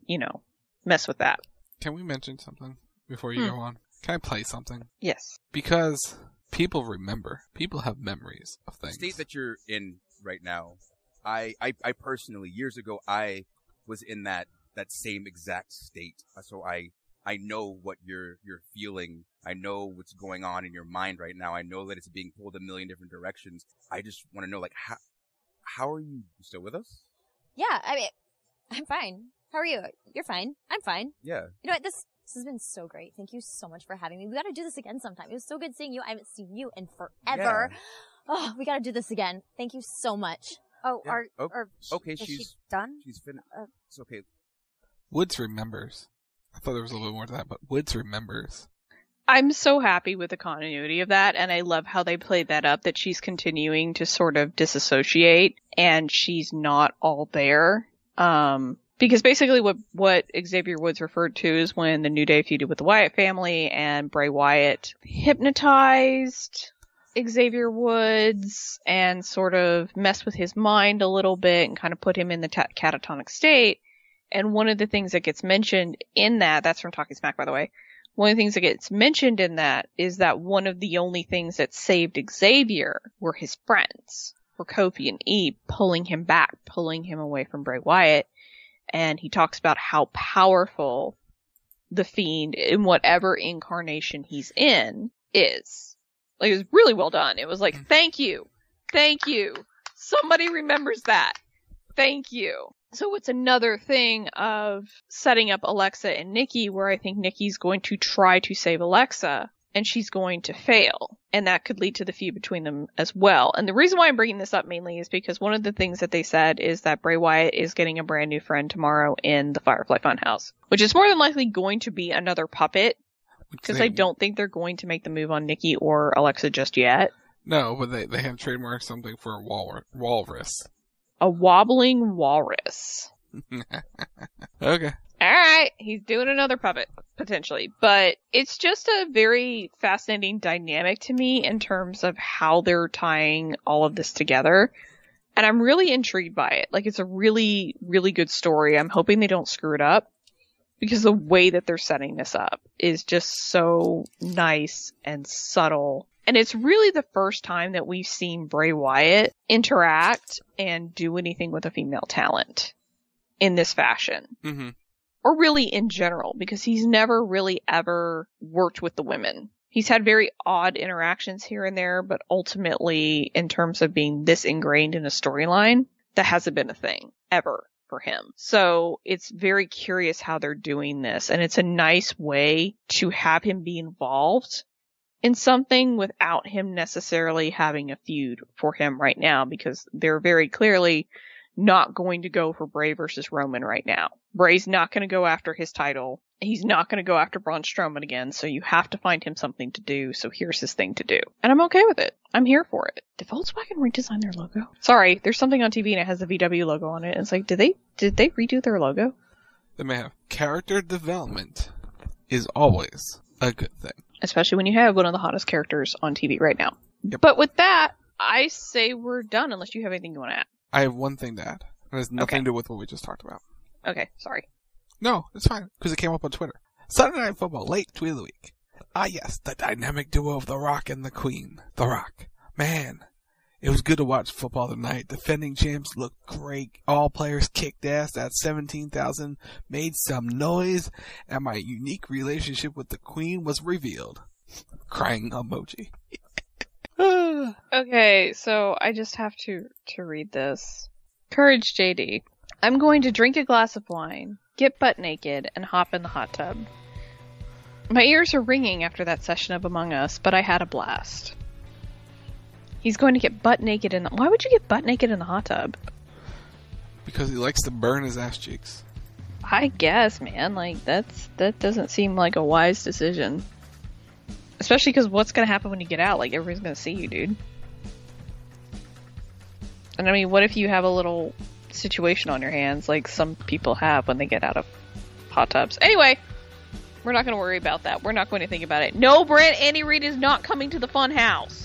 mess with that. Can we mention something before you go on? Can I play something? Yes. Because people remember. People have memories of things. The state that you're in right now, I personally, years ago, I was in that same exact state. So I know what you're feeling. I know what's going on in your mind right now. I know that it's being pulled a million different directions. I just want to know, like, how are you still with us? Yeah, I mean, I'm fine. How are you? You're fine. I'm fine. Yeah. You know what? This has been so great. Thank you so much for having me. We got to do this again sometime. It was so good seeing you. I haven't seen you in forever. Yeah. Oh, we got to do this again. Thank you so much. Oh, yeah. Okay, is she done? She's finished. It's okay. Woods remembers. I thought there was a little bit more to that, but Woods remembers. I'm so happy with the continuity of that, and I love how they played that up, that she's continuing to sort of disassociate, and she's not all there. Because basically what Xavier Woods referred to is when the New Day feuded with the Wyatt family, and Bray Wyatt hypnotized Xavier Woods and sort of messed with his mind a little bit and kind of put him in the catatonic state. And one of the things that gets mentioned in that's from Talking Smack, by the way. One of the things that gets mentioned in that is that one of the only things that saved Xavier were his friends, were Kofi and Eve, pulling him back, pulling him away from Bray Wyatt. And he talks about how powerful the Fiend, in whatever incarnation he's in, is. Like, it was really well done. It was like, thank you. Thank you. Somebody remembers that. Thank you. So it's another thing of setting up Alexa and Nikki, where I think Nikki's going to try to save Alexa, and she's going to fail. And that could lead to the feud between them as well. And the reason why I'm bringing this up mainly is because one of the things that they said is that Bray Wyatt is getting a brand new friend tomorrow in the Firefly Funhouse, which is more than likely going to be another puppet, because I don't think they're going to make the move on Nikki or Alexa just yet. No, but they have trademarked something for a walrus. A wobbling walrus. Okay. Alright, he's doing another puppet, potentially. But it's just a very fascinating dynamic to me in terms of how they're tying all of this together. And I'm really intrigued by it. Like, it's a really, really good story. I'm hoping they don't screw it up, because the way that they're setting this up is just so nice and subtle. And it's really the first time that we've seen Bray Wyatt interact and do anything with a female talent in this fashion. Mm-hmm. Or really in general, because he's never really ever worked with the women. He's had very odd interactions here and there, but ultimately, in terms of being this ingrained in a storyline, that hasn't been a thing ever for him. So it's very curious how they're doing this, and it's a nice way to have him be involved in something without him necessarily having a feud for him right now, because they're very clearly not going to go for Bray versus Roman right now. Bray's not going to go after his title. He's not going to go after Braun Strowman again, so you have to find him something to do, so here's his thing to do. And I'm okay with it. I'm here for it. Did Volkswagen redesign their logo? Sorry, there's something on TV and it has the VW logo on it. And it's like, did they redo their logo? They may have. Character development is always a good thing. Especially when you have one of the hottest characters on TV right now. Yep. But with that, I say we're done, unless you have anything you want to add. I have one thing to add. It has nothing to do with what we just talked about. Okay, sorry. No, it's fine, because it came up on Twitter. Sunday Night Football, late tweet of the week. Ah, yes, the dynamic duo of The Rock and the Queen. The Rock. Man, it was good to watch football tonight. Defending champs looked great. All players kicked ass. That 17,000 made some noise. And my unique relationship with the Queen was revealed. Crying emoji. Okay, so I just have to read this. Courage JD. I'm going to drink a glass of wine, get butt naked, and hop in the hot tub. My ears are ringing after that session of Among Us, but I had a blast. He's going to get butt naked in the... Why would you get butt naked in the hot tub? Because he likes to burn his ass cheeks. I guess, man. Like, that doesn't seem like a wise decision. Especially because what's going to happen when you get out? Like, everybody's going to see you, dude. And I mean, what if you have a little situation on your hands like some people have when they get out of hot tubs? Anyway, we're not going to worry about that. We're not going to think about it. No, Brent, Andy Reid is not coming to the fun house.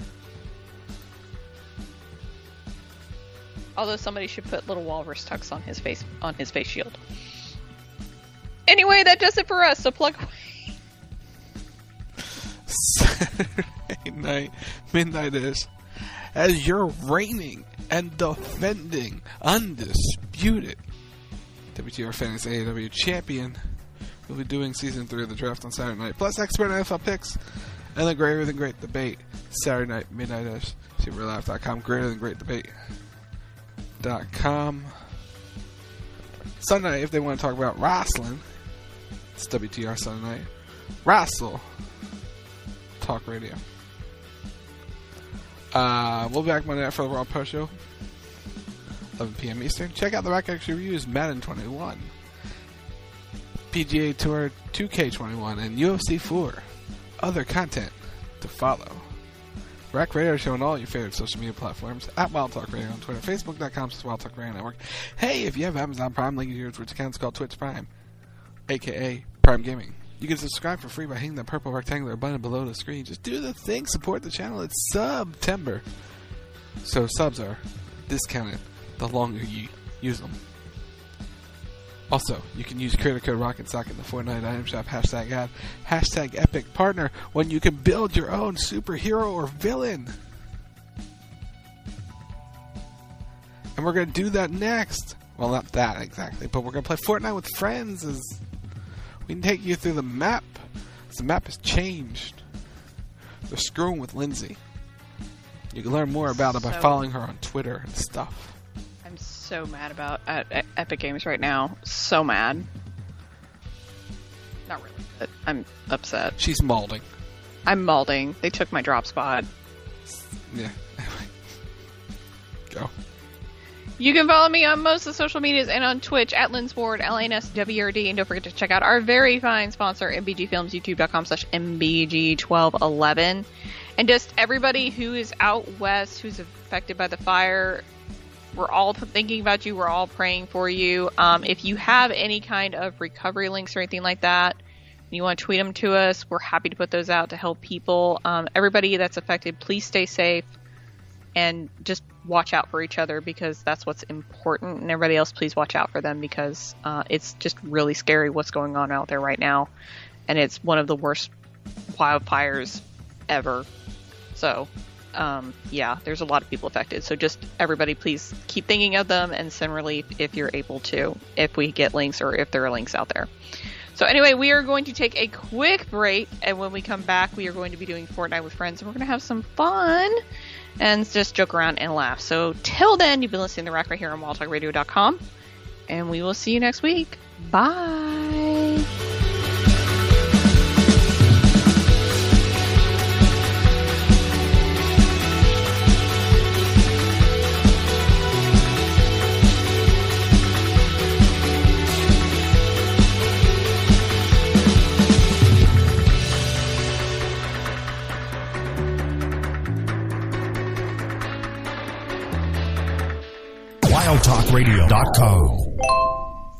Although somebody should put little walrus tucks on his face shield. Anyway, that does it for us, so plug away. Saturday night, midnight-ish, as you're reigning and defending undisputed WTR Fantasy AEW champion. We'll be doing season 3 of the draft on Saturday night, plus expert NFL picks and the greater than great debate. Saturday night, midnight-ish, superlife.com, greater than great debate.com. Sunday night, if they want to talk about wrestling, it's WTR Sunday night. Wrestle Talk Radio. We'll be back Monday night for the Raw Post Show, 11 p.m. Eastern. Check out the Rack X reviews, Madden 21, PGA Tour 2K21, and UFC 4. Other content to follow. Rack Radio Show on all your favorite social media platforms, at Wild Talk Radio on Twitter, Facebook.com/Wild Talk Radio Network. Hey, if you have Amazon Prime, link to your Twitch account. It's called Twitch Prime, aka Prime Gaming. You can subscribe for free by hitting that purple rectangular button below the screen. Just do the thing. Support the channel. It's September. So subs are discounted the longer you use them. Also, you can use creator code ROCK'n'SOCK in the Fortnite item shop. Hashtag ad. Hashtag epic partner when you can build your own superhero or villain. And we're going to do that next. Well, not that exactly, but we're going to play Fortnite with friends as... we can take you through the map. The map has changed. They're screwing with Lindsay. You can learn more about it by following her on Twitter and stuff. I'm so mad about Epic Games right now. So mad. Not really, but I'm upset. She's malding. I'm malding. They took my drop spot. Yeah. Anyway. Go. You can follow me on most of the social medias and on Twitch at Linsward, LNSWRD, and don't forget to check out our very fine sponsor, MBG Films, youtube.com/MBG1211. And just everybody who is out west, who's affected by the fire, we're all thinking about you. We're all praying for you. If you have any kind of recovery links or anything like that, and you want to tweet them to us, we're happy to put those out to help people. Everybody that's affected, please stay safe. And just watch out for each other because that's what's important. And everybody else, please watch out for them because it's just really scary what's going on out there right now. And it's one of the worst wildfires ever. So, yeah, there's a lot of people affected. So just everybody, please keep thinking of them and send relief if you're able to, if we get links or if there are links out there. So anyway, we are going to take a quick break. And when we come back, we are going to be doing Fortnite with friends. And we're going to have some fun. And just joke around and laugh. So till then, you've been listening to The Rack right here on WildTalkRadio.com. And we will see you next week. Bye. WildTalkRadio.com